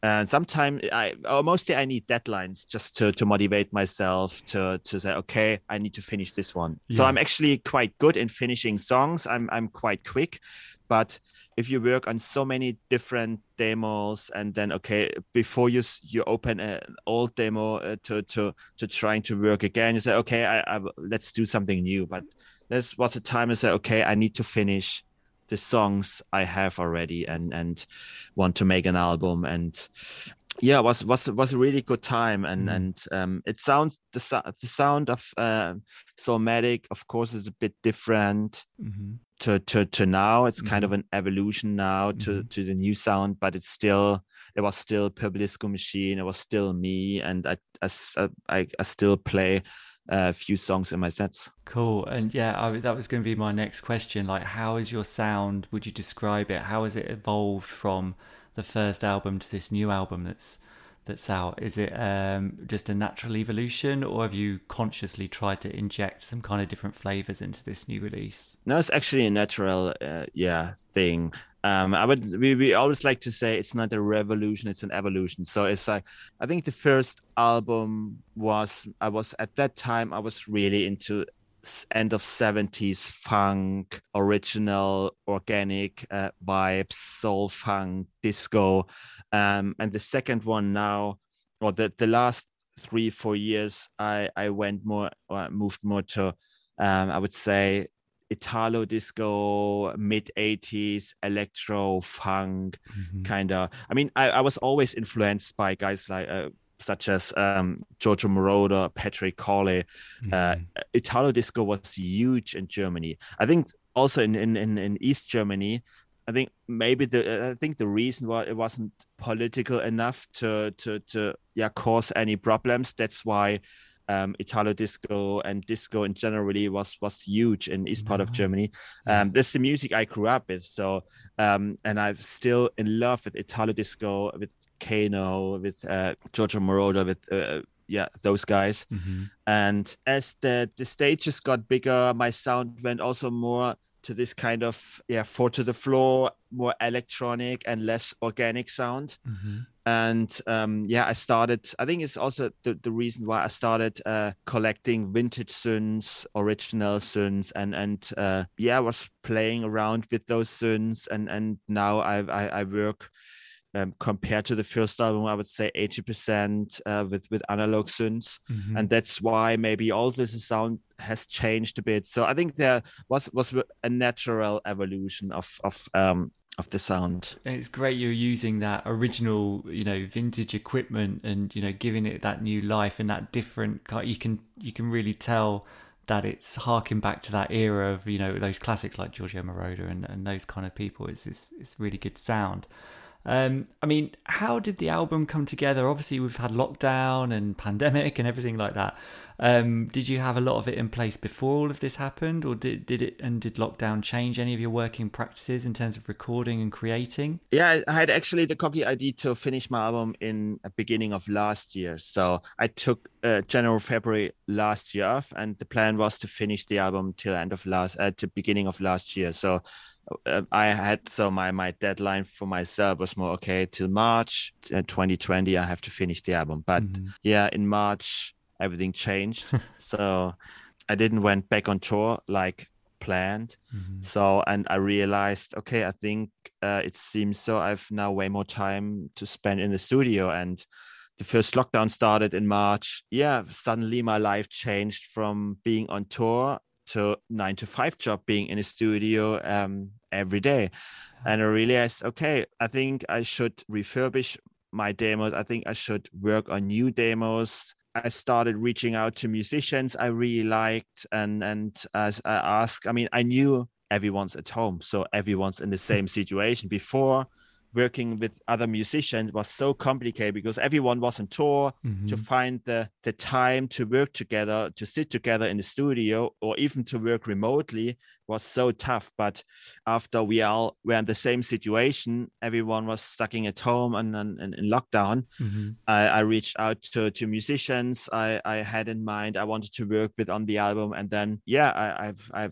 And sometimes I, or mostly I need deadlines just to, to motivate myself to, to say, okay, I need to finish this one. Yeah. So I'm actually quite good in finishing songs. I'm, I'm quite quick, but if you work on so many different demos and then, okay, before you, you open an old demo uh, to, to, to trying to work again, you say, okay, I, I, let's do something new. But there's was a time I say, okay, I need to finish the songs I have already and and want to make an album. And yeah, it was was was a really good time. And mm. and um it sounds the, the sound of uh Soulmatic, of course, is a bit different mm-hmm. to, to to now. It's mm-hmm. kind of an evolution now to mm-hmm. to the new sound, but it's still it was still Purple Disco Machine, it was still me, and I I, I, I still play a few songs in my sets. Cool. And yeah, I, that was going to be my next question. Like, how is your sound? Would you describe it? How has it evolved from the first album to this new album that's that's out? Is it um, just a natural evolution, or have you consciously tried to inject some kind of different flavors into this new release? No, it's actually a natural, uh, yeah, thing. Um, I would we, we always like to say it's not a revolution, it's an evolution. So it's like, I think the first album was, I was at that time, I was really into end of seventies funk, original, organic uh, vibes, soul funk, disco. Um, and the second one now, or the, the last three, four years, I, I went more, or moved more to, um, I would say, Italo disco, mid eighties, electro, funk, mm-hmm. kind of. I mean, I, I was always influenced by guys like uh, such as um, Giorgio Moroder, Patrick Cowley. Mm-hmm. Uh, Italo disco was huge in Germany. I think also in, in, in, in East Germany. I think maybe the I think the reason why it wasn't political enough to to to yeah cause any problems. That's why. Um, Italo disco and disco in general really was was huge in east part of Germany. Um, that's the music I grew up with. So um, and I'm still in love with Italo disco, with Kano, with uh, Giorgio Moroder, with uh, yeah those guys. Mm-hmm. And as the the stages got bigger, my sound went also more to this kind of yeah four to the floor, more electronic and less organic sound. Mm-hmm. And um, yeah, I started, I think it's also the, the reason why I started uh, collecting vintage synths, original synths, and, and uh, yeah, I was playing around with those synths. And, and now I, I, I work, um, compared to the first album, I would say eighty percent uh, with, with analog synths. Mm-hmm. And that's why maybe also the sound has changed a bit. So I think there was, was a natural evolution of, of, um, of the sound. And it's great you're using that original, you know, vintage equipment and, you know, giving it that new life and that different, you can, you can really tell that it's harking back to that era of, you know, those classics like Giorgio Moroder and, and those kind of people. It's, it's, it's really good sound. Um, I mean, how did the album come together? Obviously, we've had lockdown and pandemic and everything like that. Um, did you have a lot of it in place before all of this happened, or did did it and did lockdown change any of your working practices in terms of recording and creating? Yeah, I had actually the complete idea to finish my album in the beginning of last year. So I took uh, January, February last year off, and the plan was to finish the album till end of last, uh, to beginning of last year. So. Uh, I had so my my deadline for myself was more okay till March uh, twenty twenty. I have to finish the album, but mm-hmm. yeah, in March everything changed. So I didn't went back on tour like planned. Mm-hmm. So and I realized, okay, I think uh, it seems so. I've now way more time to spend in the studio, and the first lockdown started in March. Yeah, suddenly my life changed from being on tour to nine to five job, being in a studio um, every day. And I realized, okay, I think I should refurbish my demos. I think I should work on new demos. I started reaching out to musicians I really liked. And, and as I asked, I mean, I knew everyone's at home. So everyone's in the same situation. Before, working with other musicians was so complicated because everyone was on tour. Mm-hmm. To find the, the time to work together, to sit together in the studio, or even to work remotely was so tough. But after we all were in the same situation, everyone was stuck at home and, and, and in lockdown. Mm-hmm. I, I reached out to, to musicians I, I had in mind, I wanted to work with on the album. And then, yeah, I, I've, I've,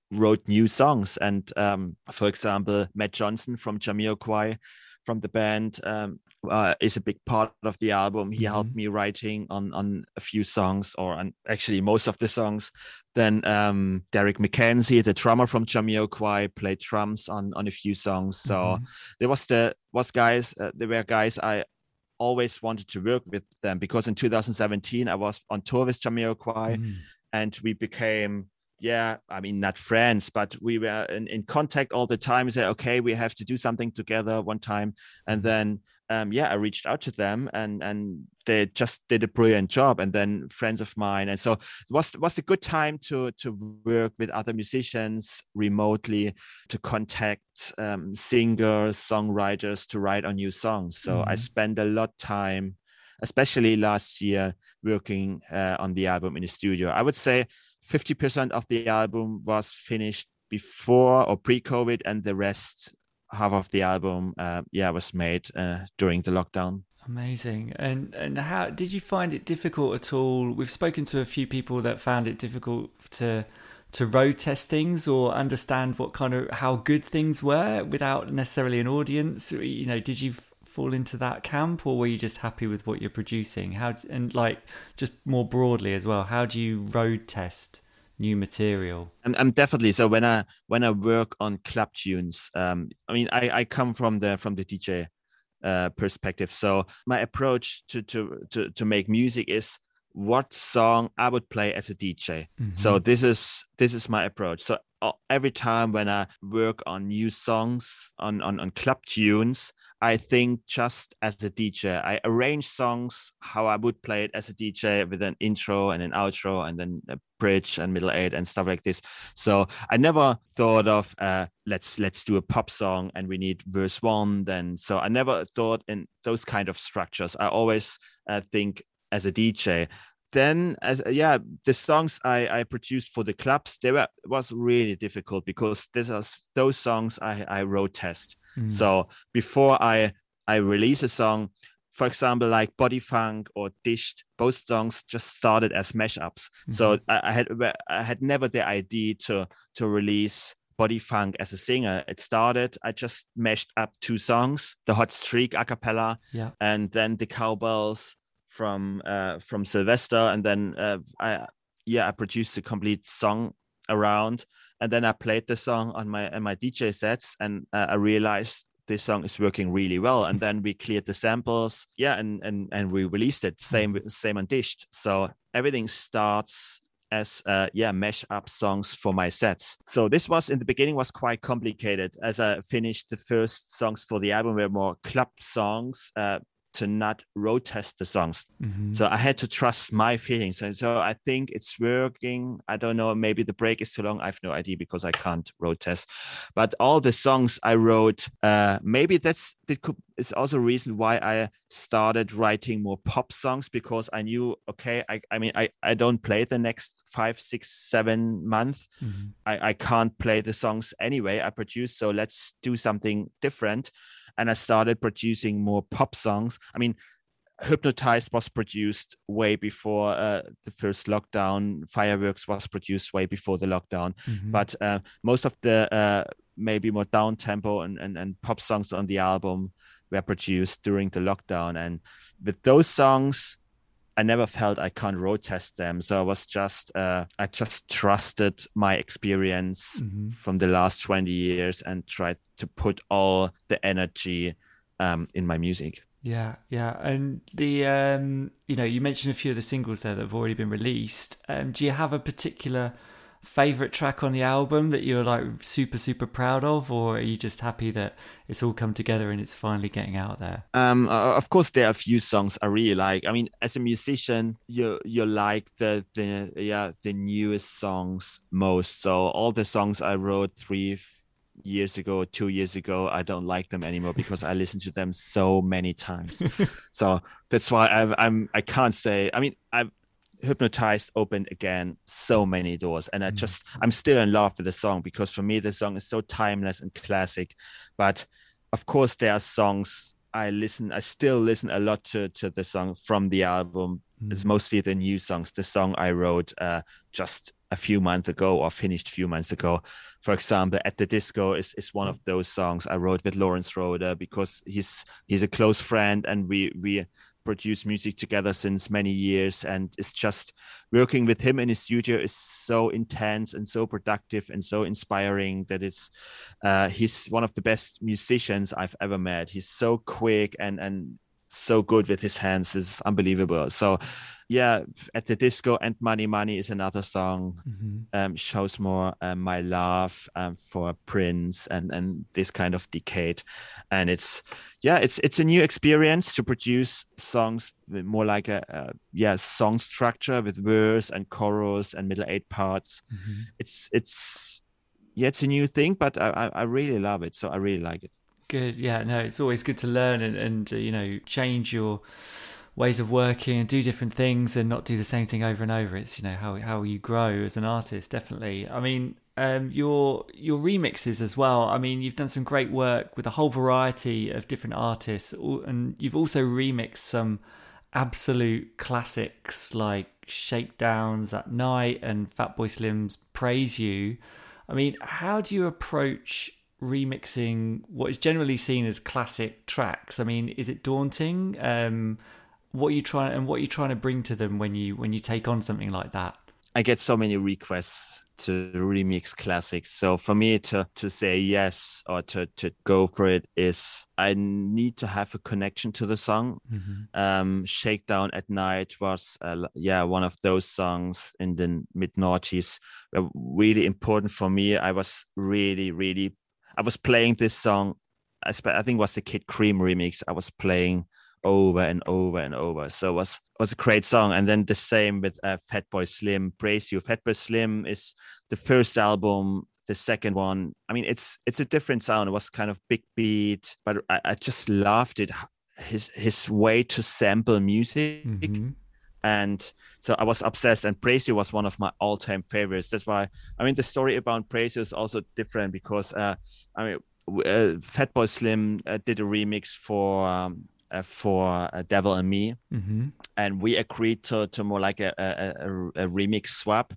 wrote new songs. And um, for example, Matt Johnson from Jamiroquai, from the band, um, uh, is a big part of the album. He mm-hmm. helped me writing on on a few songs, or on actually most of the songs. Then um, Derek McKenzie, the drummer from Jamiroquai, played drums on on a few songs. So mm-hmm. there was the was guys. Uh, there were guys I always wanted to work with them, because in two thousand seventeen I was on tour with Jamiroquai, mm-hmm. and we became. Yeah, I mean, not friends, but we were in, in contact all the time. We said, okay, we have to do something together one time. And then, um, yeah, I reached out to them, and, and they just did a brilliant job. And then friends of mine. And so it was, was a good time to, to work with other musicians remotely, to contact um, singers, songwriters, to write on new songs. So mm-hmm. I spent a lot of time, especially last year, working uh, on the album in the studio. I would say fifty percent of the album was finished before or pre-COVID, and the rest, half of the album, uh, yeah, was made uh, during the lockdown. Amazing. And and how did you find it difficult at all? We've spoken to a few people that found it difficult to to road test things or understand what kind of how good things were without necessarily an audience. You know, did you fall into that camp, or were you just happy with what you're producing? How, and like just more broadly as well, how do you road test new material? And I'm definitely so when I when I work on club tunes, um, I mean I, I come from the from the D J uh, perspective. So my approach to to to to make music is what song I would play as a D J. Mm-hmm. So this is this is my approach. So uh, every time when I work on new songs on on on club tunes, I think just as a D J. I arrange songs how I would play it as a D J, with an intro and an outro and then a bridge and middle eight and stuff like this. So I never thought of uh, let's let's do a pop song and we need verse one. Then so I never thought in those kind of structures. I always uh, think as a D J. Then, as yeah, the songs I, I produced for the clubs, they were was really difficult, because these are those songs I, I road test. Mm. So before I I release a song, for example, like Body Funk or Dished, both songs just started as mashups. Mm-hmm. So I, I had I had never the idea to to release Body Funk as a singer. It started, I just mashed up two songs, The Hot Streak a cappella, yeah, and then The Cowbells from uh, from Sylvester, and then uh, I yeah I produced a complete song around, and then I played the song on my on my D J sets, and uh, I realized this song is working really well, and then we cleared the samples, yeah, and and and we released it. Same same on Dished. So everything starts as uh, yeah mash up songs for my sets. So this was in the beginning was quite complicated, as I finished the first songs for the album were more club songs. Uh, to not road test the songs. Mm-hmm. So I had to trust my feelings. And so I think it's working. I don't know, maybe the break is too long. I have no idea, because I can't road test. But all the songs I wrote, uh, maybe that's that could is also a reason why I started writing more pop songs, because I knew, okay, I, I mean, I, I don't play the next five, six, seven months. Mm-hmm. I, I can't play the songs anyway I produce. So let's do something different. And I started producing more pop songs. I mean, Hypnotized was produced way before uh, the first lockdown. Fireworks was produced way before the lockdown. Mm-hmm. But uh, most of the uh, maybe more down tempo and, and, and pop songs on the album were produced during the lockdown. And with those songs, I never felt I can't road test them. So I was just, uh, I just trusted my experience mm-hmm. from the last twenty years and tried to put all the energy um, in my music. Yeah, yeah. And the, um, you know, you mentioned a few of the singles there that have already been released. Um, do you have a particular favorite track on the album that you're like super, super proud of, or are you just happy that it's all come together and it's finally getting out there? Um, uh, of course, there are a few songs I really like. I mean, as a musician, you you like the the yeah the newest songs most. So all the songs I wrote three f- years ago, two years ago, I don't like them anymore because I listened to them so many times. So that's why I've, I'm I can't say. I mean, I've Hypnotized opened again so many doors, and I just I'm still in love with the song, because for me the song is so timeless and classic. But of course there are songs I listen I still listen a lot to to the song from the album. Mm. It's mostly the new songs. The song I wrote uh just a few months ago or finished a few months ago. For example, At the Disco is, is one of those songs I wrote with Lawrence Roder, because he's he's a close friend, and we we produce music together since many years, and it's just working with him in his studio is so intense and so productive and so inspiring that it's uh, he's one of the best musicians I've ever met. He's so quick and and so good with his hands. It's unbelievable. So yeah, At the Disco and Money Money is another song. Mm-hmm. um, shows more um, my love um, for Prince and and this kind of decade. And it's yeah it's it's a new experience to produce songs with more like a, a yeah song structure with verse and chorus and middle eight parts. Mm-hmm. it's it's yeah it's a new thing, but I, I really love it, so I really like it. Good. Yeah, no, it's always good to learn and, and uh, you know, change your ways of working and do different things and not do the same thing over and over. It's, you know, how how you grow as an artist, definitely. I mean, um, your your remixes as well. I mean, you've done some great work with a whole variety of different artists, and you've also remixed some absolute classics like Shakedowns at Night and Fatboy Slim's Praise You. I mean, how do you approach remixing what is generally seen as classic tracks? I mean, is it daunting? Um, what are you trying and what are you trying to bring to them when you when you take on something like that? I get so many requests to remix classics. So for me to to say yes or to to go for it is I need to have a connection to the song. Mm-hmm. Um, Shakedown at Night was uh, yeah one of those songs in the mid noughties, really important for me. I was really really I was playing this song, I, spe- I think it was the Kid Cream remix. I was playing over and over and over. So it was, it was a great song. And then the same with uh, Fatboy Slim, Praise You. Fatboy Slim is the first album. The second one, I mean, it's it's a different sound. It was kind of big beat, but I, I just loved it. His, his way to sample music. Mm-hmm. And so I was obsessed, and Praise You was one of my all-time favorites. That's why, I mean, the story about Praise You is also different because, uh, I mean, uh, Fatboy Slim uh, did a remix for um, uh, for uh, Devil and Me, mm-hmm. and we agreed to to more like a a, a, a remix swap.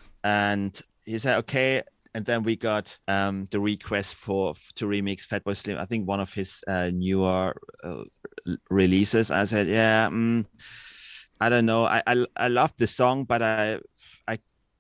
And he said, okay. And then we got um, the request for to remix Fatboy Slim. I think one of his uh, newer uh, releases. I said, yeah. Mm, I don't know. I, I I love the song, but I I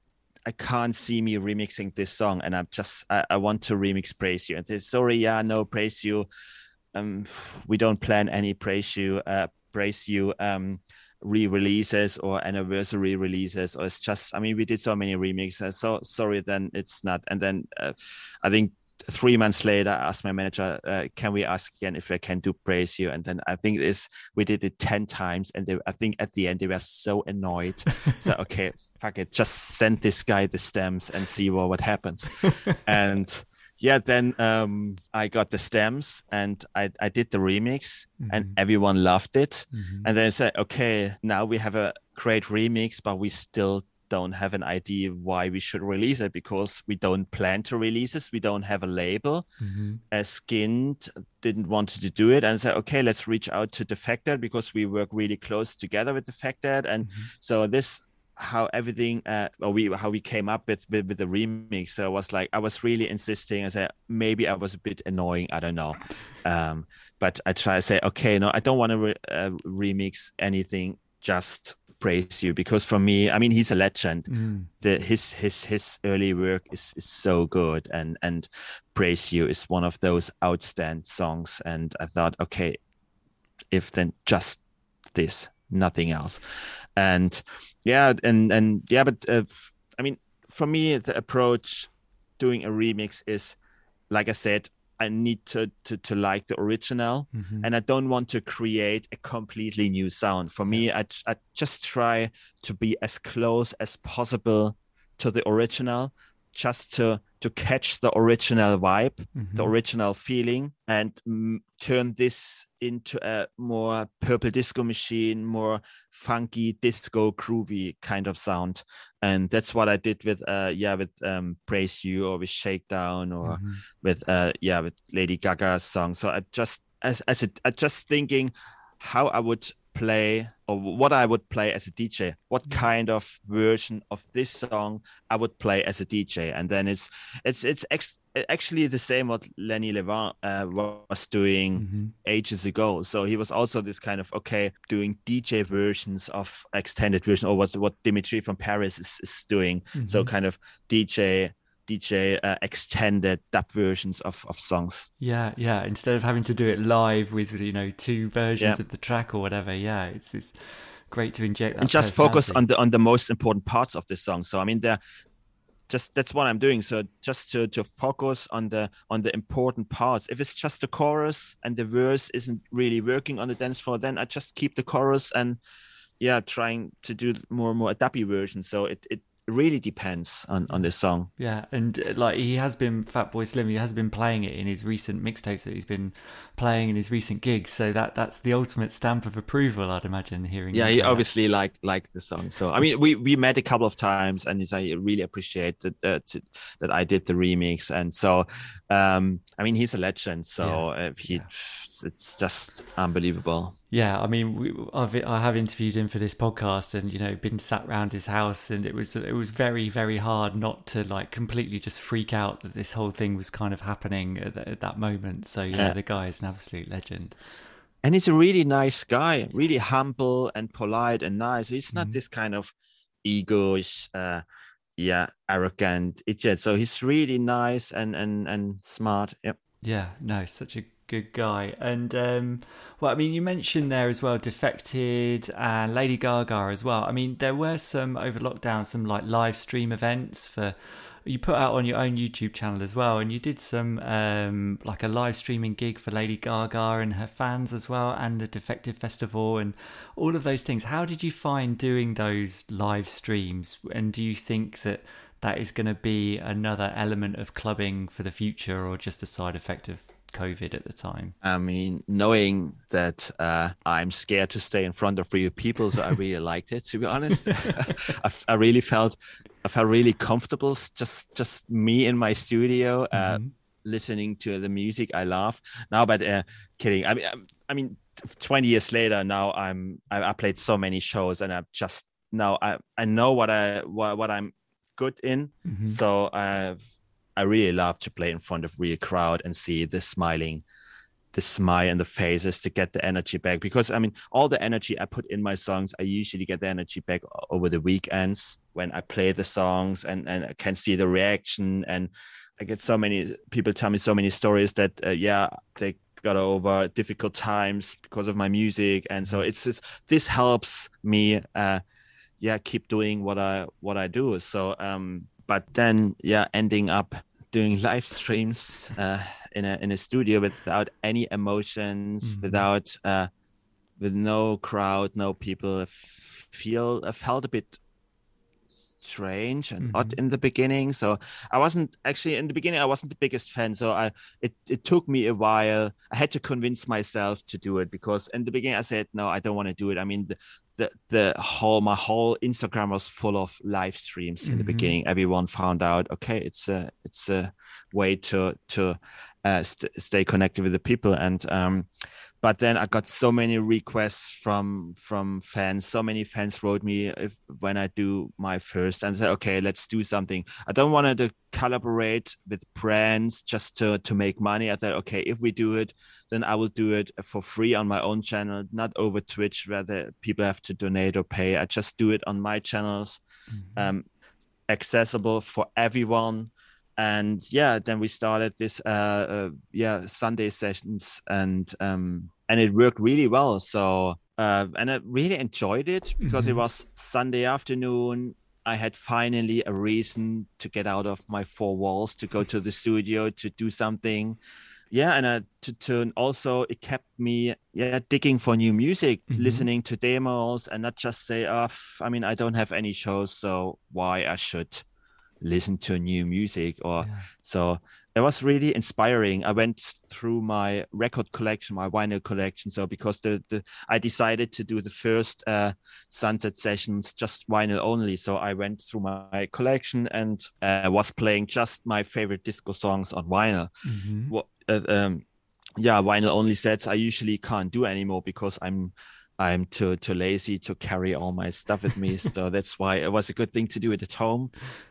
I can't see me remixing this song, and I'm just I, I want to remix Praise You. And they said, sorry, yeah, no Praise You. Um, we don't plan any Praise You, uh, Praise You um re-releases or anniversary releases. Or it's just, I mean, we did so many remixes. So sorry, then it's not. And then uh, I think. Three months later, I asked my manager, uh, can we ask again if I can do Praise You? And then I think this we did it ten times. And they, I think at the end, they were so annoyed. So, okay, fuck it. Just send this guy the stems and see well, what happens. And yeah, then um, I got the stems and I, I did the remix, mm-hmm. and everyone loved it. Mm-hmm. And then I said, okay, now we have a great remix, but we still don't have an idea why we should release it, because we don't plan to release this. We don't have a label. Mm-hmm. As Skinned didn't want to do it, and said, okay, let's reach out to Defected, because we work really close together with Defected. And mm-hmm. so this how everything uh or we how we came up with, with with the remix. So it was like I was really insisting. I said maybe I was a bit annoying, I don't know, um but I try to say, okay, no, I don't want to re- uh, remix anything, just Praise You, because for me, I mean, he's a legend. Mm. The his his his early work is, is so good, and and Praise You is one of those outstanding songs. And I thought, okay, if then just this, nothing else. And yeah, and and yeah, but uh, I mean, for me, the approach doing a remix is, like I said, I need to, to, to like the original, mm-hmm. and I don't want to create a completely new sound. For me, I, I just try to be as close as possible to the original, just to, to catch the original vibe, mm-hmm. the original feeling, and mm, turn this into a more Purple Disco Machine, more funky disco groovy kind of sound. And that's what I did with uh yeah with um Praise You, or with Shakedown, or mm-hmm. with uh yeah with Lady Gaga's song. So I just as as a, I just thinking how I would play, or what I would play as a D J, what kind of version of this song I would play as a D J. And then it's it's it's ex- actually the same what Lenny Levin uh, was doing mm-hmm. ages ago. So he was also this kind of, okay, doing D J versions of extended version, or what, what Dimitri from Paris is, is doing. Mm-hmm. So kind of D J... D J uh, extended dub versions of, of songs. Yeah, yeah. Instead of having to do it live with, you know, two versions yeah. of the track or whatever. Yeah, it's it's great to inject that. And just focus on the on the most important parts of the song. So I mean, they're just that's what I'm doing. So just to, to focus on the on the important parts. If it's just the chorus and the verse isn't really working on the dance floor, then I just keep the chorus and yeah, trying to do more and more a dubby version. So it it. really depends on on this song. Yeah, and uh, like he has been, Fatboy Slim, he has been playing it in his recent mixtapes that he's been playing in his recent gigs, so that that's the ultimate stamp of approval, I'd imagine, hearing yeah he obviously like like the song. So I mean, we we met a couple of times, and he's, I really appreciate that uh, to, that I did the remix. And so um I mean, he's a legend, so yeah. uh, he yeah. it's just unbelievable. Yeah, I mean, we, I've I have interviewed him for this podcast, and you know, been sat around his house, and it was it was very very hard not to like completely just freak out that this whole thing was kind of happening at, the, at that moment. So yeah, yeah, the guy is an absolute legend, and he's a really nice guy, really humble and polite and nice. He's not mm-hmm. this kind of egoish, uh, yeah, arrogant idiot. So he's really nice and and and smart. Yep. Yeah, no, such a good guy. And um well, I mean, you mentioned there as well Defected and Lady Gaga as well. I mean, there were some over lockdown, some like live stream events for you put out on your own YouTube channel as well, and you did some um like a live streaming gig for Lady Gaga and her fans as well, and the Defected Festival and all of those things. How did you find doing those live streams, and do you think that that is going to be another element of clubbing for the future, or just a side effect of COVID at the time? I mean, knowing that uh, I'm scared to stay in front of real people, so I really liked it, to be honest. I, I really felt, I felt really comfortable, just just me in my studio, uh, mm-hmm. listening to the music I love. Now, but uh, kidding. I mean, I, I mean, twenty years later, now I'm I, I played so many shows, and I just now I I know what I what, what I'm good in. Mm-hmm. So I've. I really love to play in front of real crowd and see the smiling, the smile in the faces to get the energy back. Because I mean, all the energy I put in my songs, I usually get the energy back over the weekends when I play the songs, and, and I can see the reaction. And I get so many people tell me so many stories that, uh, yeah, they got over difficult times because of my music. And so it's just, this helps me, uh, yeah, keep doing what I, what I do. So, um, But then, yeah, ending up doing live streams uh, in a in a studio without any emotions, mm-hmm. without uh, with no crowd, no people, feel I felt a bit strange and mm-hmm. odd in the beginning. So I wasn't actually in the beginning. I wasn't the biggest fan. So I it it took me a while. I had to convince myself to do it, because in the beginning I said no, I don't want to do it. I mean the. The, the whole my whole Instagram was full of live streams in mm-hmm. the beginning. Everyone found out, okay, it's a it's a way to to uh, st- stay connected with the people. And um, but then I got so many requests from from fans. So many fans wrote me if, when I do my first, and said, okay, let's do something. I don't want to collaborate with brands just to to make money. I thought, okay, if we do it, then I will do it for free on my own channel, not over Twitch where the people have to donate or pay. I just do it on my channels, mm-hmm. um, accessible for everyone. And yeah, then we started this uh, uh yeah Sunday sessions, and um and it worked really well. So uh and I really enjoyed it, because mm-hmm. it was Sunday afternoon. I had finally a reason to get out of my four walls, to go to the studio to do something. Yeah, and uh, to, to also it kept me yeah digging for new music, mm-hmm. listening to demos, and not just say, oh, I mean, I don't have any shows, so why I should listen to new music. Or yeah. So it was really inspiring. I went through my record collection, my vinyl collection. So because the, the I decided to do the first uh, Sunset sessions just vinyl only. So I went through my collection and uh, was playing just my favorite disco songs on vinyl. Mm-hmm. What, uh, um, yeah, vinyl only sets I usually can't do anymore, because I'm I'm too too lazy to carry all my stuff with me. So that's why it was a good thing to do it at home.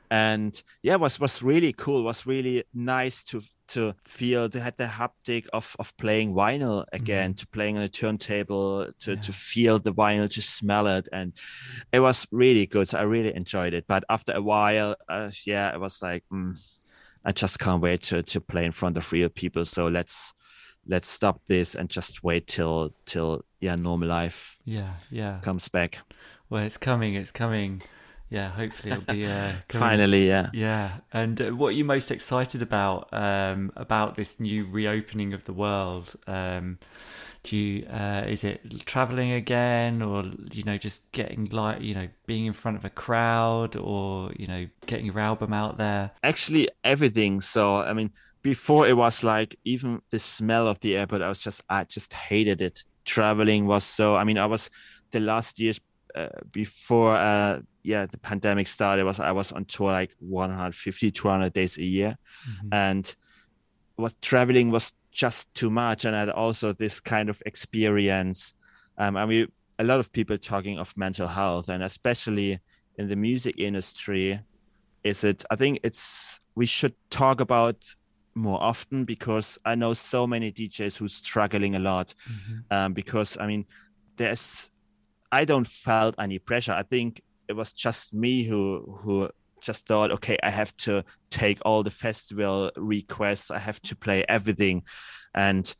And yeah, it was was really cool. It was really nice to to feel to had the haptic of of playing vinyl again, mm-hmm. to playing on a turntable, to yeah. to feel the vinyl, to smell it, and it was really good. So I really enjoyed it. But after a while, uh, yeah, it was like mm, I just can't wait to to play in front of real people. So let's let's stop this and just wait till till yeah normal life yeah yeah comes back. Well, it's coming. It's coming. Yeah, hopefully it'll be uh, finally. Yeah, yeah. And uh, what are you most excited about um, about this new reopening of the world? Um, do you uh, is it traveling again, or you know just getting like you know being in front of a crowd, or you know getting your album out there? Actually, everything. So I mean, before it was like even the smell of the airport. I was just I just hated it. Traveling was so. I mean, I was the last years. Uh, before uh yeah the pandemic started was I was on tour like one hundred fifty, two hundred days a year, mm-hmm. and was traveling was just too much. And I had also this kind of experience. um I mean, a lot of people talking of mental health, and especially in the music industry, is it I think it's we should talk about more often, because I know so many D Js who's struggling a lot. Mm-hmm. um because I mean there's I don't felt any pressure. I think it was just me who who just thought, okay, I have to take all the festival requests. I have to play everything. And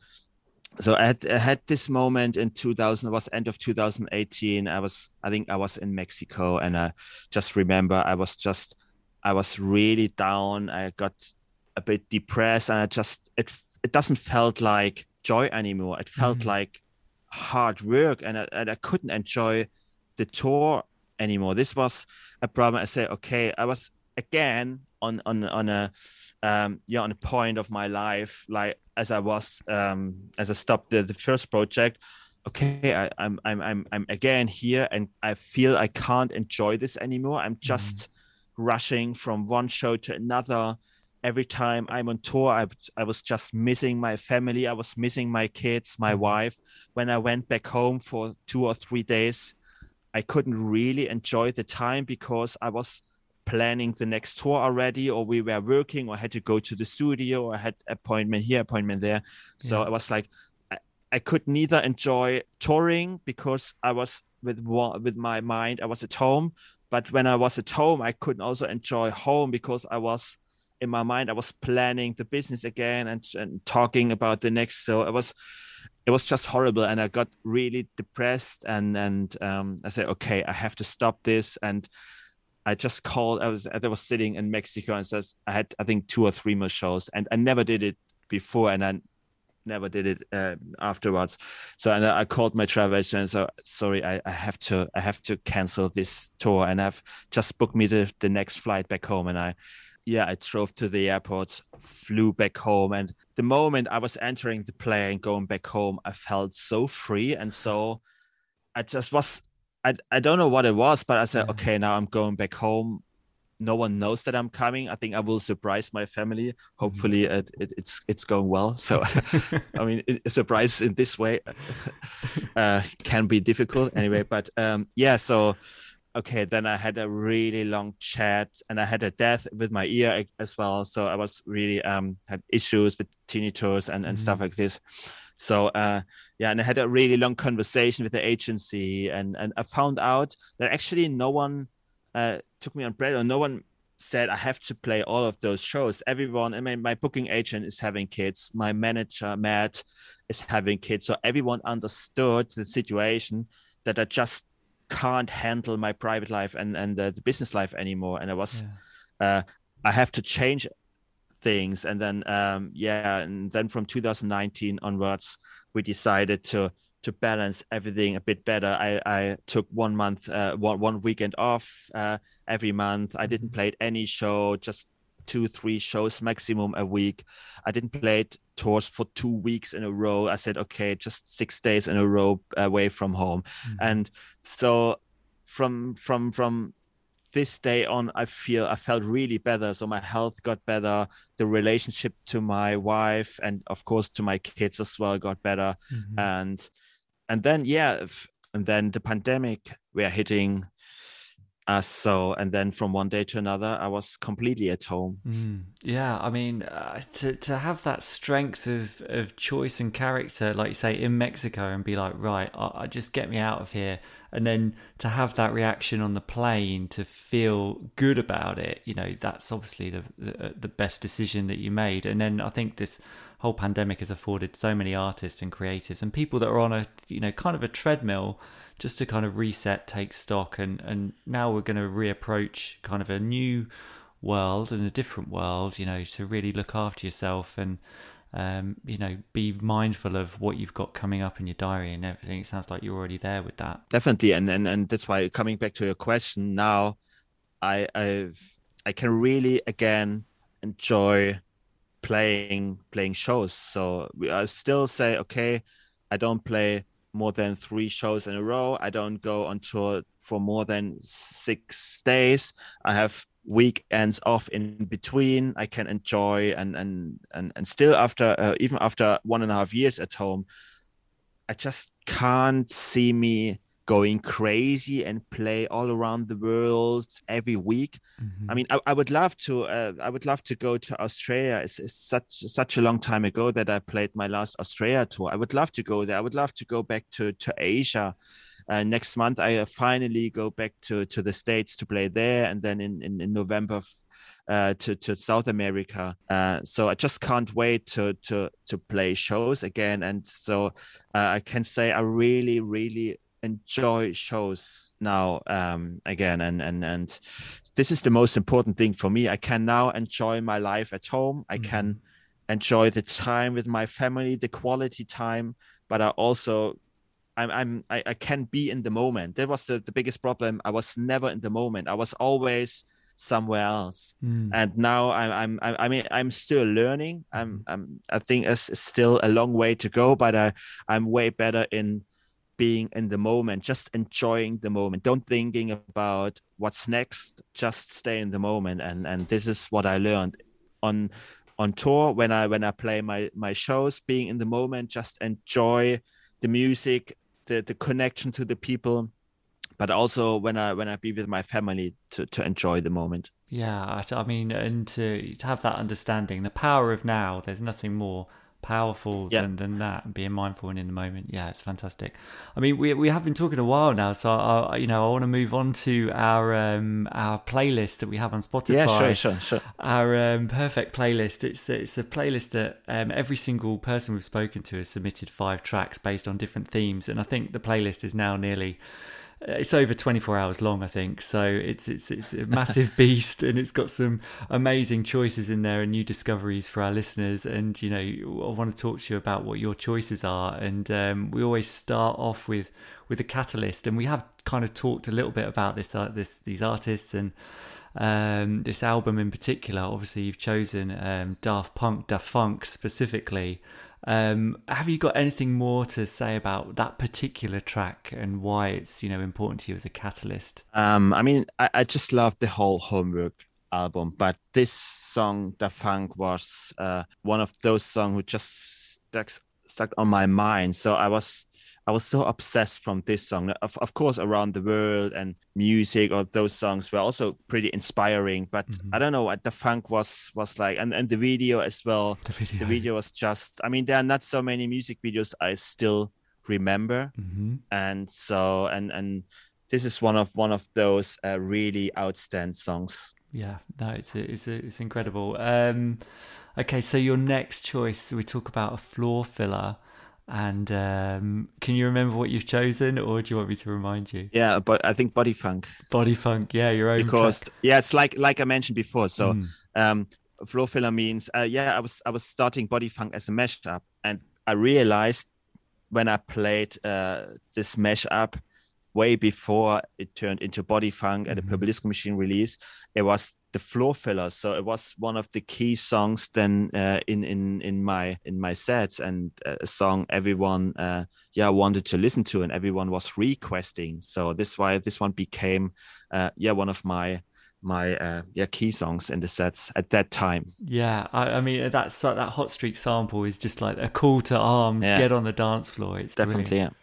so I had, I had this moment in two thousand, it was end of two thousand eighteen. I was, I think I was in Mexico, and I just remember I was just, I was really down. I got a bit depressed, and I just, it, it doesn't felt like joy anymore. It felt mm-hmm. like hard work, and I, and I couldn't enjoy the tour anymore. This was a problem. I said, okay, I was again on on on a um yeah on a point of my life, like as I was um as I stopped the, the first project. Okay, I, I'm I'm I'm I'm again here, and I feel I can't enjoy this anymore. I'm just mm-hmm. rushing from one show to another. Every time I'm on tour, I, I was just missing my family. I was missing my kids, my wife. When I went back home for two or three days, I couldn't really enjoy the time, because I was planning the next tour already, or we were working, or had to go to the studio, or I had appointment here, appointment there. So yeah. I was like, I, I could neither enjoy touring, because I was with with my mind, I was at home. But when I was at home, I couldn't also enjoy home, because I was in my mind, I was planning the business again and, and talking about the next. So it was, it was just horrible. And I got really depressed, and, and um, I said, okay, I have to stop this. And I just called, I was, I was sitting in Mexico, and says, I had, I think two or three more shows, and I never did it before. And I never did it uh, afterwards. So, and I called my travel agent and so sorry, I, I have to, I have to cancel this tour, and I've just booked me the, the next flight back home. And I, Yeah, I drove to the airport, flew back home, and the moment I was entering the plane, going back home, I felt so free. And so I just was, I, I don't know what it was, but I said, yeah. okay, now I'm going back home. No one knows that I'm coming. I think I will surprise my family. Hopefully it, it, it's it's going well. So, I mean, a surprise in this way uh, can be difficult anyway. But um, yeah, so... Okay, then I had a really long chat, and I had a death with my ear as well. So I was really um had issues with tinnitus and, and mm-hmm. stuff like this. So uh yeah, and I had a really long conversation with the agency, and, and I found out that actually no one uh took me on bread, or no one said I have to play all of those shows. Everyone, I mean, my booking agent is having kids, my manager Matt is having kids, so everyone understood the situation, that I just can't handle my private life and and the, the business life anymore. And I was yeah. uh I have to change things. And then um yeah and then from two thousand nineteen onwards, we decided to to balance everything a bit better. I I took one month uh one, one weekend off uh every month. I didn't play any show, just two three shows maximum a week. I didn't play tours for two weeks in a row. I said, okay, just six days in a row away from home. Mm-hmm. And so from from from this day on, I feel I felt really better. So my health got better, the relationship to my wife, and of course to my kids as well, got better. Mm-hmm. and and then yeah and then the pandemic were hitting us. So, and then from one day to another, I was completely at home. Mm, yeah, I mean, uh, to to have that strength of, of choice and character, like you say, in Mexico, and be like, right, I, I just get me out of here, and then to have that reaction on the plane, to feel good about it, you know, that's obviously the the, the best decision that you made. And then I think this whole pandemic has afforded so many artists and creatives and people that are on a, you know, kind of a treadmill, just to kind of reset, take stock, and and now we're going to reapproach kind of a new world and a different world, you know, to really look after yourself and um you know, be mindful of what you've got coming up in your diary and everything. It sounds like you're already there with that. Definitely. And and, and that's why, coming back to your question now, I I've I can really again enjoy playing playing shows. So I still say, okay, I don't play more than three shows in a row. I don't go on tour for more than six days. I have weekends off in between. I can enjoy and and and, and still after uh, even after one and a half years at home, I just can't see me going crazy and play all around the world every week. Mm-hmm. I mean, I, I would love to. Uh, I would love to go to Australia. It's, it's such such a long time ago that I played my last Australia tour. I would love to go there. I would love to go back to to Asia. Uh, next month, I finally go back to to the States to play there, and then in in, in November. Uh, to to South America, uh, so I just can't wait to to to play shows again. And so uh, I can say I really really enjoy shows now um again, and and and this is the most important thing for me. I can now enjoy my life at home. I mm-hmm. can enjoy the time with my family, the quality time, but I also I'm I'm I, I can be in the moment. That was the, the biggest problem. I was never in the moment. I was always somewhere else. Mm. And now I'm I'm I mean I'm still learning. I'm I'm I think it's still a long way to go, but I I'm way better in being in the moment, just enjoying the moment. Don't thinking about what's next, just stay in the moment. And and this is what I learned on on tour when I when I play my my shows, being in the moment, just enjoy the music, the the connection to the people, but also when I when I be with my family, to to enjoy the moment. Yeah, I, I mean, and to to have that understanding, the power of now. There's nothing more powerful yeah. than, than that, and being mindful and in the moment. Yeah, it's fantastic. I mean, we we have been talking a while now, so I, you know, I want to move on to our um our playlist that we have on Spotify. Yeah, sure, sure, sure. Our um, perfect playlist. It's it's a playlist that um, every single person we've spoken to has submitted five tracks based on different themes, and I think the playlist is now nearly. It's over twenty-four hours long, I think. So it's it's it's a massive beast, and it's got some amazing choices in there and new discoveries for our listeners. And you know, I want to talk to you about what your choices are. And um, we always start off with with a catalyst, and we have kind of talked a little bit about this uh, this these artists and um, this album in particular. Obviously, you've chosen um, Daft Punk, Daft Funk specifically. Um, have you got anything more to say about that particular track and why it's, you know, important to you as a catalyst? Um, I mean, I, I just love the whole Homework album, but this song, Daft Funk, was uh, one of those songs who just stuck, stuck on my mind. So I was I was so obsessed from this song. Of, of course, Around the World and Music, or those songs were also pretty inspiring. But mm-hmm. I don't know what the funk was was like, and, and the video as well. The video. the video was just. I mean, there are not so many music videos I still remember, mm-hmm. and so and and this is one of one of those uh, really outstanding songs. Yeah, no, it's a, it's a, it's incredible. Um, okay, so your next choice, we talk about a floor filler. And um, can you remember what you've chosen, or do you want me to remind you? Yeah, but I think Body Funk. Body Funk, yeah, your own. Because track. yeah, it's like like I mentioned before. So mm. um, floor filler means uh, yeah, I was I was starting Body Funk as a mashup, and I realized when I played uh, this mashup way before it turned into Body Funk at mm-hmm. a Purple Disco Machine release, it was the floor filler. So it was one of the key songs then uh, in in in my in my sets, and a song everyone uh, yeah wanted to listen to, and everyone was requesting. So this why this one became uh, yeah one of my my uh, yeah key songs in the sets at that time. Yeah, I, I mean that's that Hot Streak sample is just like a call to arms. Yeah. Get on the dance floor. It's definitely brilliant. yeah.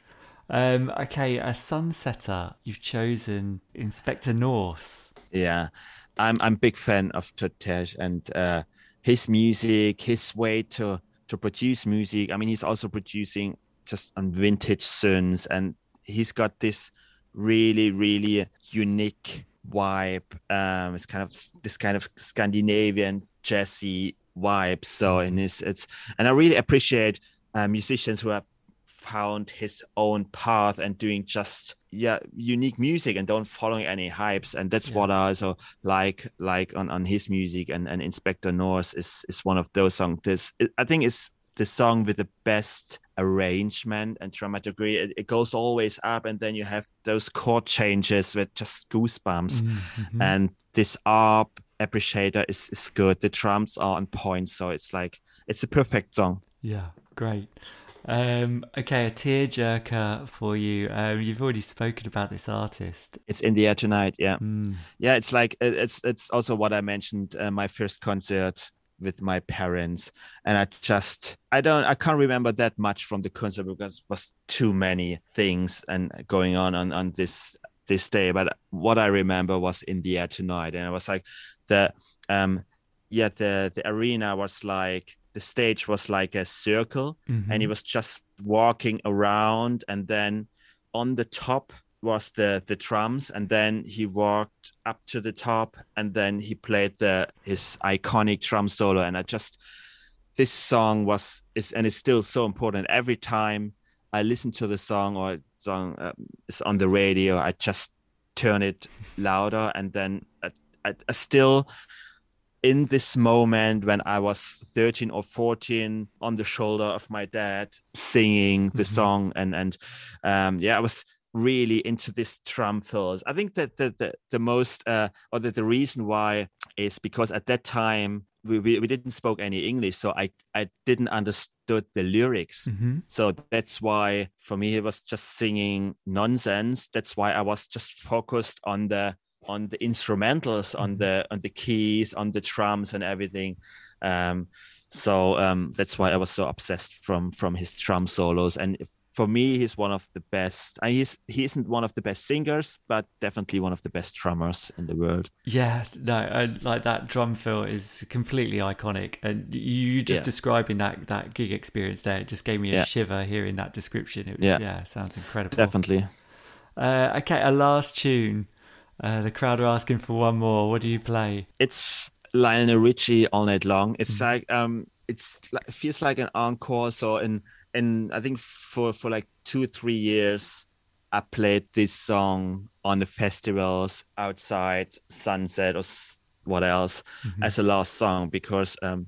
Um, okay, a sunsetter. You've chosen Inspector Norse. Yeah, I'm I'm a big fan of Totesh and uh, his music, his way to to produce music. I mean, he's also producing just on vintage synths, and he's got this really really unique vibe. Um, it's kind of this kind of Scandinavian jazzy vibe. So, and it's it's and I really appreciate uh, musicians who have found his own path and doing just yeah unique music and don't following any hypes, and that's yeah. what I also like like on, on his music. And, and Inspector Norse is is one of those songs. This I think it's the song with the best arrangement and dramaturgy. It, it goes always up, and then you have those chord changes with just goosebumps. Mm-hmm. And this arp appreciator is is good. The drums are on point, so it's like it's a perfect song. Yeah, great. Um, okay, a tearjerker for you. Um, you've already spoken about this artist. It's In the Air Tonight. Yeah, mm. yeah. It's like it's it's also what I mentioned. Uh, my first concert with my parents, and I just I don't I can't remember that much from the concert because it was too many things and going on on on this this day. But what I remember was In the Air Tonight, and it was like the um yeah the the arena was like. The stage was like a circle, mm-hmm. and he was just walking around, and then on the top was the the drums, and then he walked up to the top, and then he played the his iconic drum solo. And I just this song was is and it's still so important. Every time I listen to the song or song uh, is on the radio, I just turn it louder, and then I, I, I still. In this moment when I was thirteen or fourteen, on the shoulder of my dad singing the mm-hmm. song, and and um, yeah, I was really into this drum fills. I think that the the, the most uh, or the, the reason why is because at that time we, we, we didn't spoke any English, so I I didn't understood the lyrics. Mm-hmm. So that's why for me it was just singing nonsense. That's why I was just focused on the. on the instrumentals, on the on the keys, on the drums and everything. Um, so um, that's why I was so obsessed from from his drum solos. And for me, he's one of the best. And he's he isn't one of the best singers, but definitely one of the best drummers in the world. Yeah, no, I, like that drum fill is completely iconic. And you just yeah. describing that that gig experience there, it just gave me a yeah. shiver hearing that description. It was yeah, yeah sounds incredible. Definitely. Uh, okay, a last tune. Uh, the crowd are asking for one more. What do you play? It's Lionel Richie, All Night Long. It's mm-hmm. like um, it's it feels like an encore. So in in I think for for like two three years, I played this song on the festivals outside Sunset or what else mm-hmm. as a last song, because um,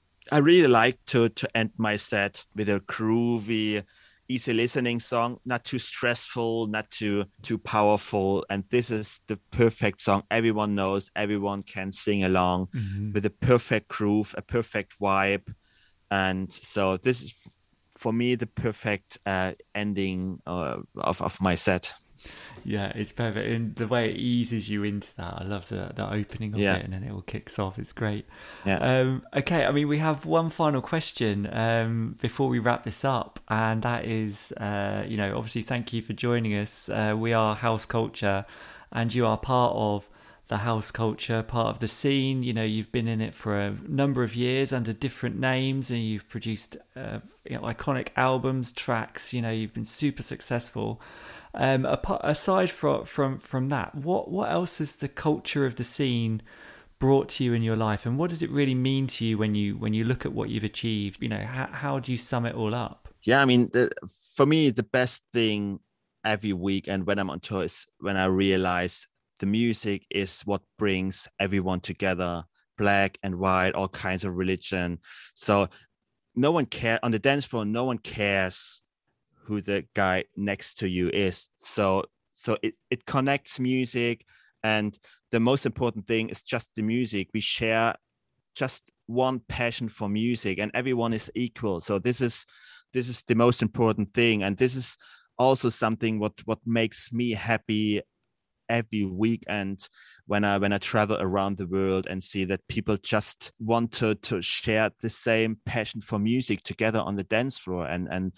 I really like to to end my set with a groovy, easy listening song, not too stressful, not too too powerful. And this is the perfect song. Everyone knows, everyone can sing along mm-hmm. with a perfect groove, a perfect vibe. And so this is for me the perfect uh, ending uh, of, of my set. Yeah, it's perfect. And the way it eases you into that, I love the, the opening of yeah. it, and then it all kicks off. It's great. Yeah. Um, okay, I mean, we have one final question um, before we wrap this up, and that is, uh, you know, obviously, thank you for joining us. Uh, we are House Culture, and you are part of the house culture, part of the scene. You know, you've been in it for a number of years under different names, and you've produced uh, you know, iconic albums, tracks. You know, you've been super successful. Um, apart, aside from from from that, what what else has the culture of the scene brought to you in your life, and what does it really mean to you when you when you look at what you've achieved? You know, how how do you sum it all up? Yeah, I mean, the, for me, the best thing every week and when I'm on tour is when I realize the music is what brings everyone together, black and white, all kinds of religion. So no one cares on the dance floor. No one cares who the guy next to you is. So so it, it connects music, and the most important thing is just the music. We share just one passion for music, and everyone is equal. So this is this is the most important thing, and this is also something what what makes me happy every weekend when I when I travel around the world and see that people just want to to share the same passion for music together on the dance floor. And and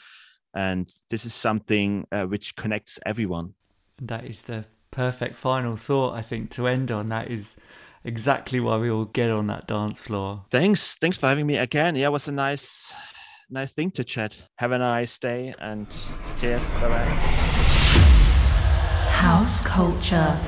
And this is something uh, which connects everyone. That is the perfect final thought, I think, to end on. That is exactly why we all get on that dance floor. Thanks. Thanks for having me again. Yeah, it was a nice, nice thing to chat. Have a nice day and cheers. Bye-bye. House culture.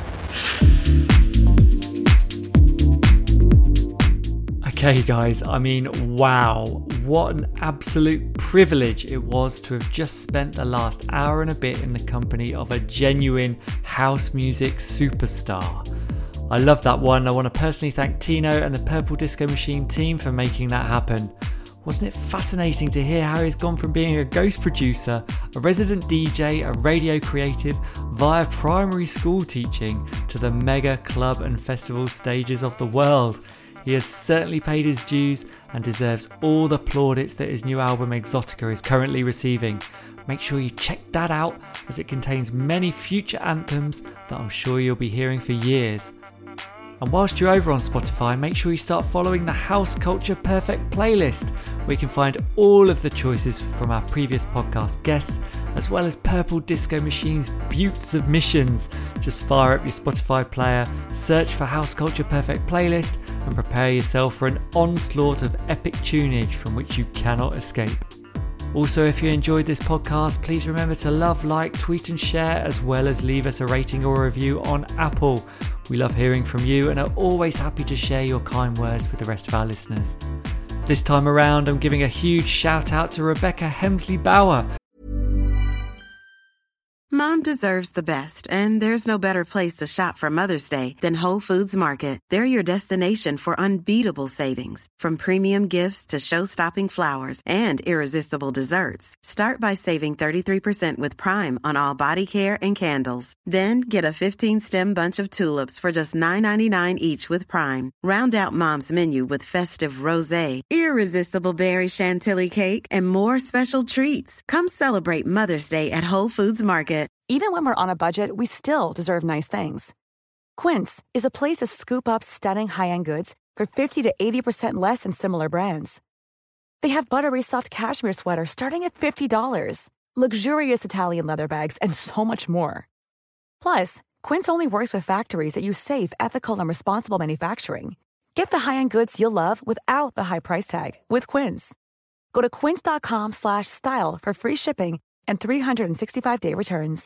Okay, guys, I mean, wow, what an absolute privilege it was to have just spent the last hour and a bit in the company of a genuine house music superstar. I love that one. I want to personally thank Tino and the Purple Disco Machine team for making that happen. Wasn't it fascinating to hear how he's gone from being a ghost producer, a resident D J, a radio creative, via primary school teaching to the mega club and festival stages of the world? He has certainly paid his dues and deserves all the plaudits that his new album Exotica is currently receiving. Make sure you check that out, as it contains many future anthems that I'm sure you'll be hearing for years. And whilst you're over on Spotify, make sure you start following the House Culture Perfect playlist, where you can find all of the choices from our previous podcast guests, as well as Purple Disco Machine's Butte submissions. Just fire up your Spotify player, search for House Culture Perfect playlist, and prepare yourself for an onslaught of epic tunage from which you cannot escape. Also, if you enjoyed this podcast, please remember to love, like, tweet and share, as well as leave us a rating or a review on Apple. We love hearing from you and are always happy to share your kind words with the rest of our listeners. This time around, I'm giving a huge shout out to Rebecca Hemsley Bauer. Mom deserves the best, and there's no better place to shop for Mother's Day than Whole Foods Market. They're your destination for unbeatable savings, from premium gifts to show-stopping flowers and irresistible desserts. Start by saving thirty-three percent with Prime on all body care and candles. Then get a fifteen-stem bunch of tulips for just nine ninety-nine each with Prime. Round out Mom's menu with festive rosé, irresistible berry chantilly cake, and more special treats. Come celebrate Mother's Day at Whole Foods Market. Even when we're on a budget, we still deserve nice things. Quince is a place to scoop up stunning high-end goods for fifty to eighty percent less than similar brands. They have buttery soft cashmere sweaters starting at fifty dollars, luxurious Italian leather bags, and so much more. Plus, Quince only works with factories that use safe, ethical, and responsible manufacturing. Get the high-end goods you'll love without the high price tag with Quince. Go to quince.com slash style for free shipping and three sixty-five day returns.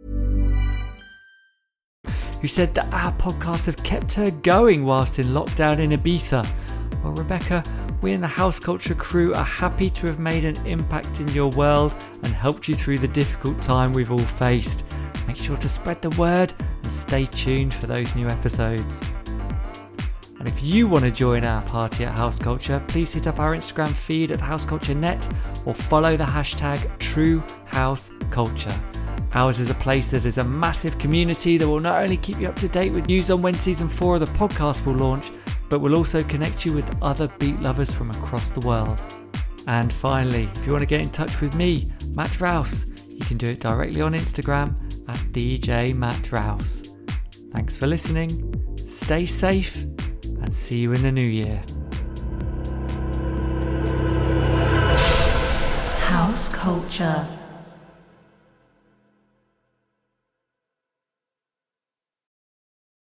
Who said that our podcasts have kept her going whilst in lockdown in Ibiza. Well, Rebecca, we in the House Culture crew are happy to have made an impact in your world and helped you through the difficult time we've all faced. Make sure to spread the word and stay tuned for those new episodes. And if you want to join our party at House Culture, please hit up our Instagram feed at House Culture Net or follow the hashtag True House Culture. Ours is a place that is a massive community that will not only keep you up to date with news on when season four of the podcast will launch, but will also connect you with other beat lovers from across the world. And finally, if you want to get in touch with me, Matt Rouse, you can do it directly on Instagram at D J Matt Rouse. Thanks for listening, stay safe, and see you in the new year. House Culture.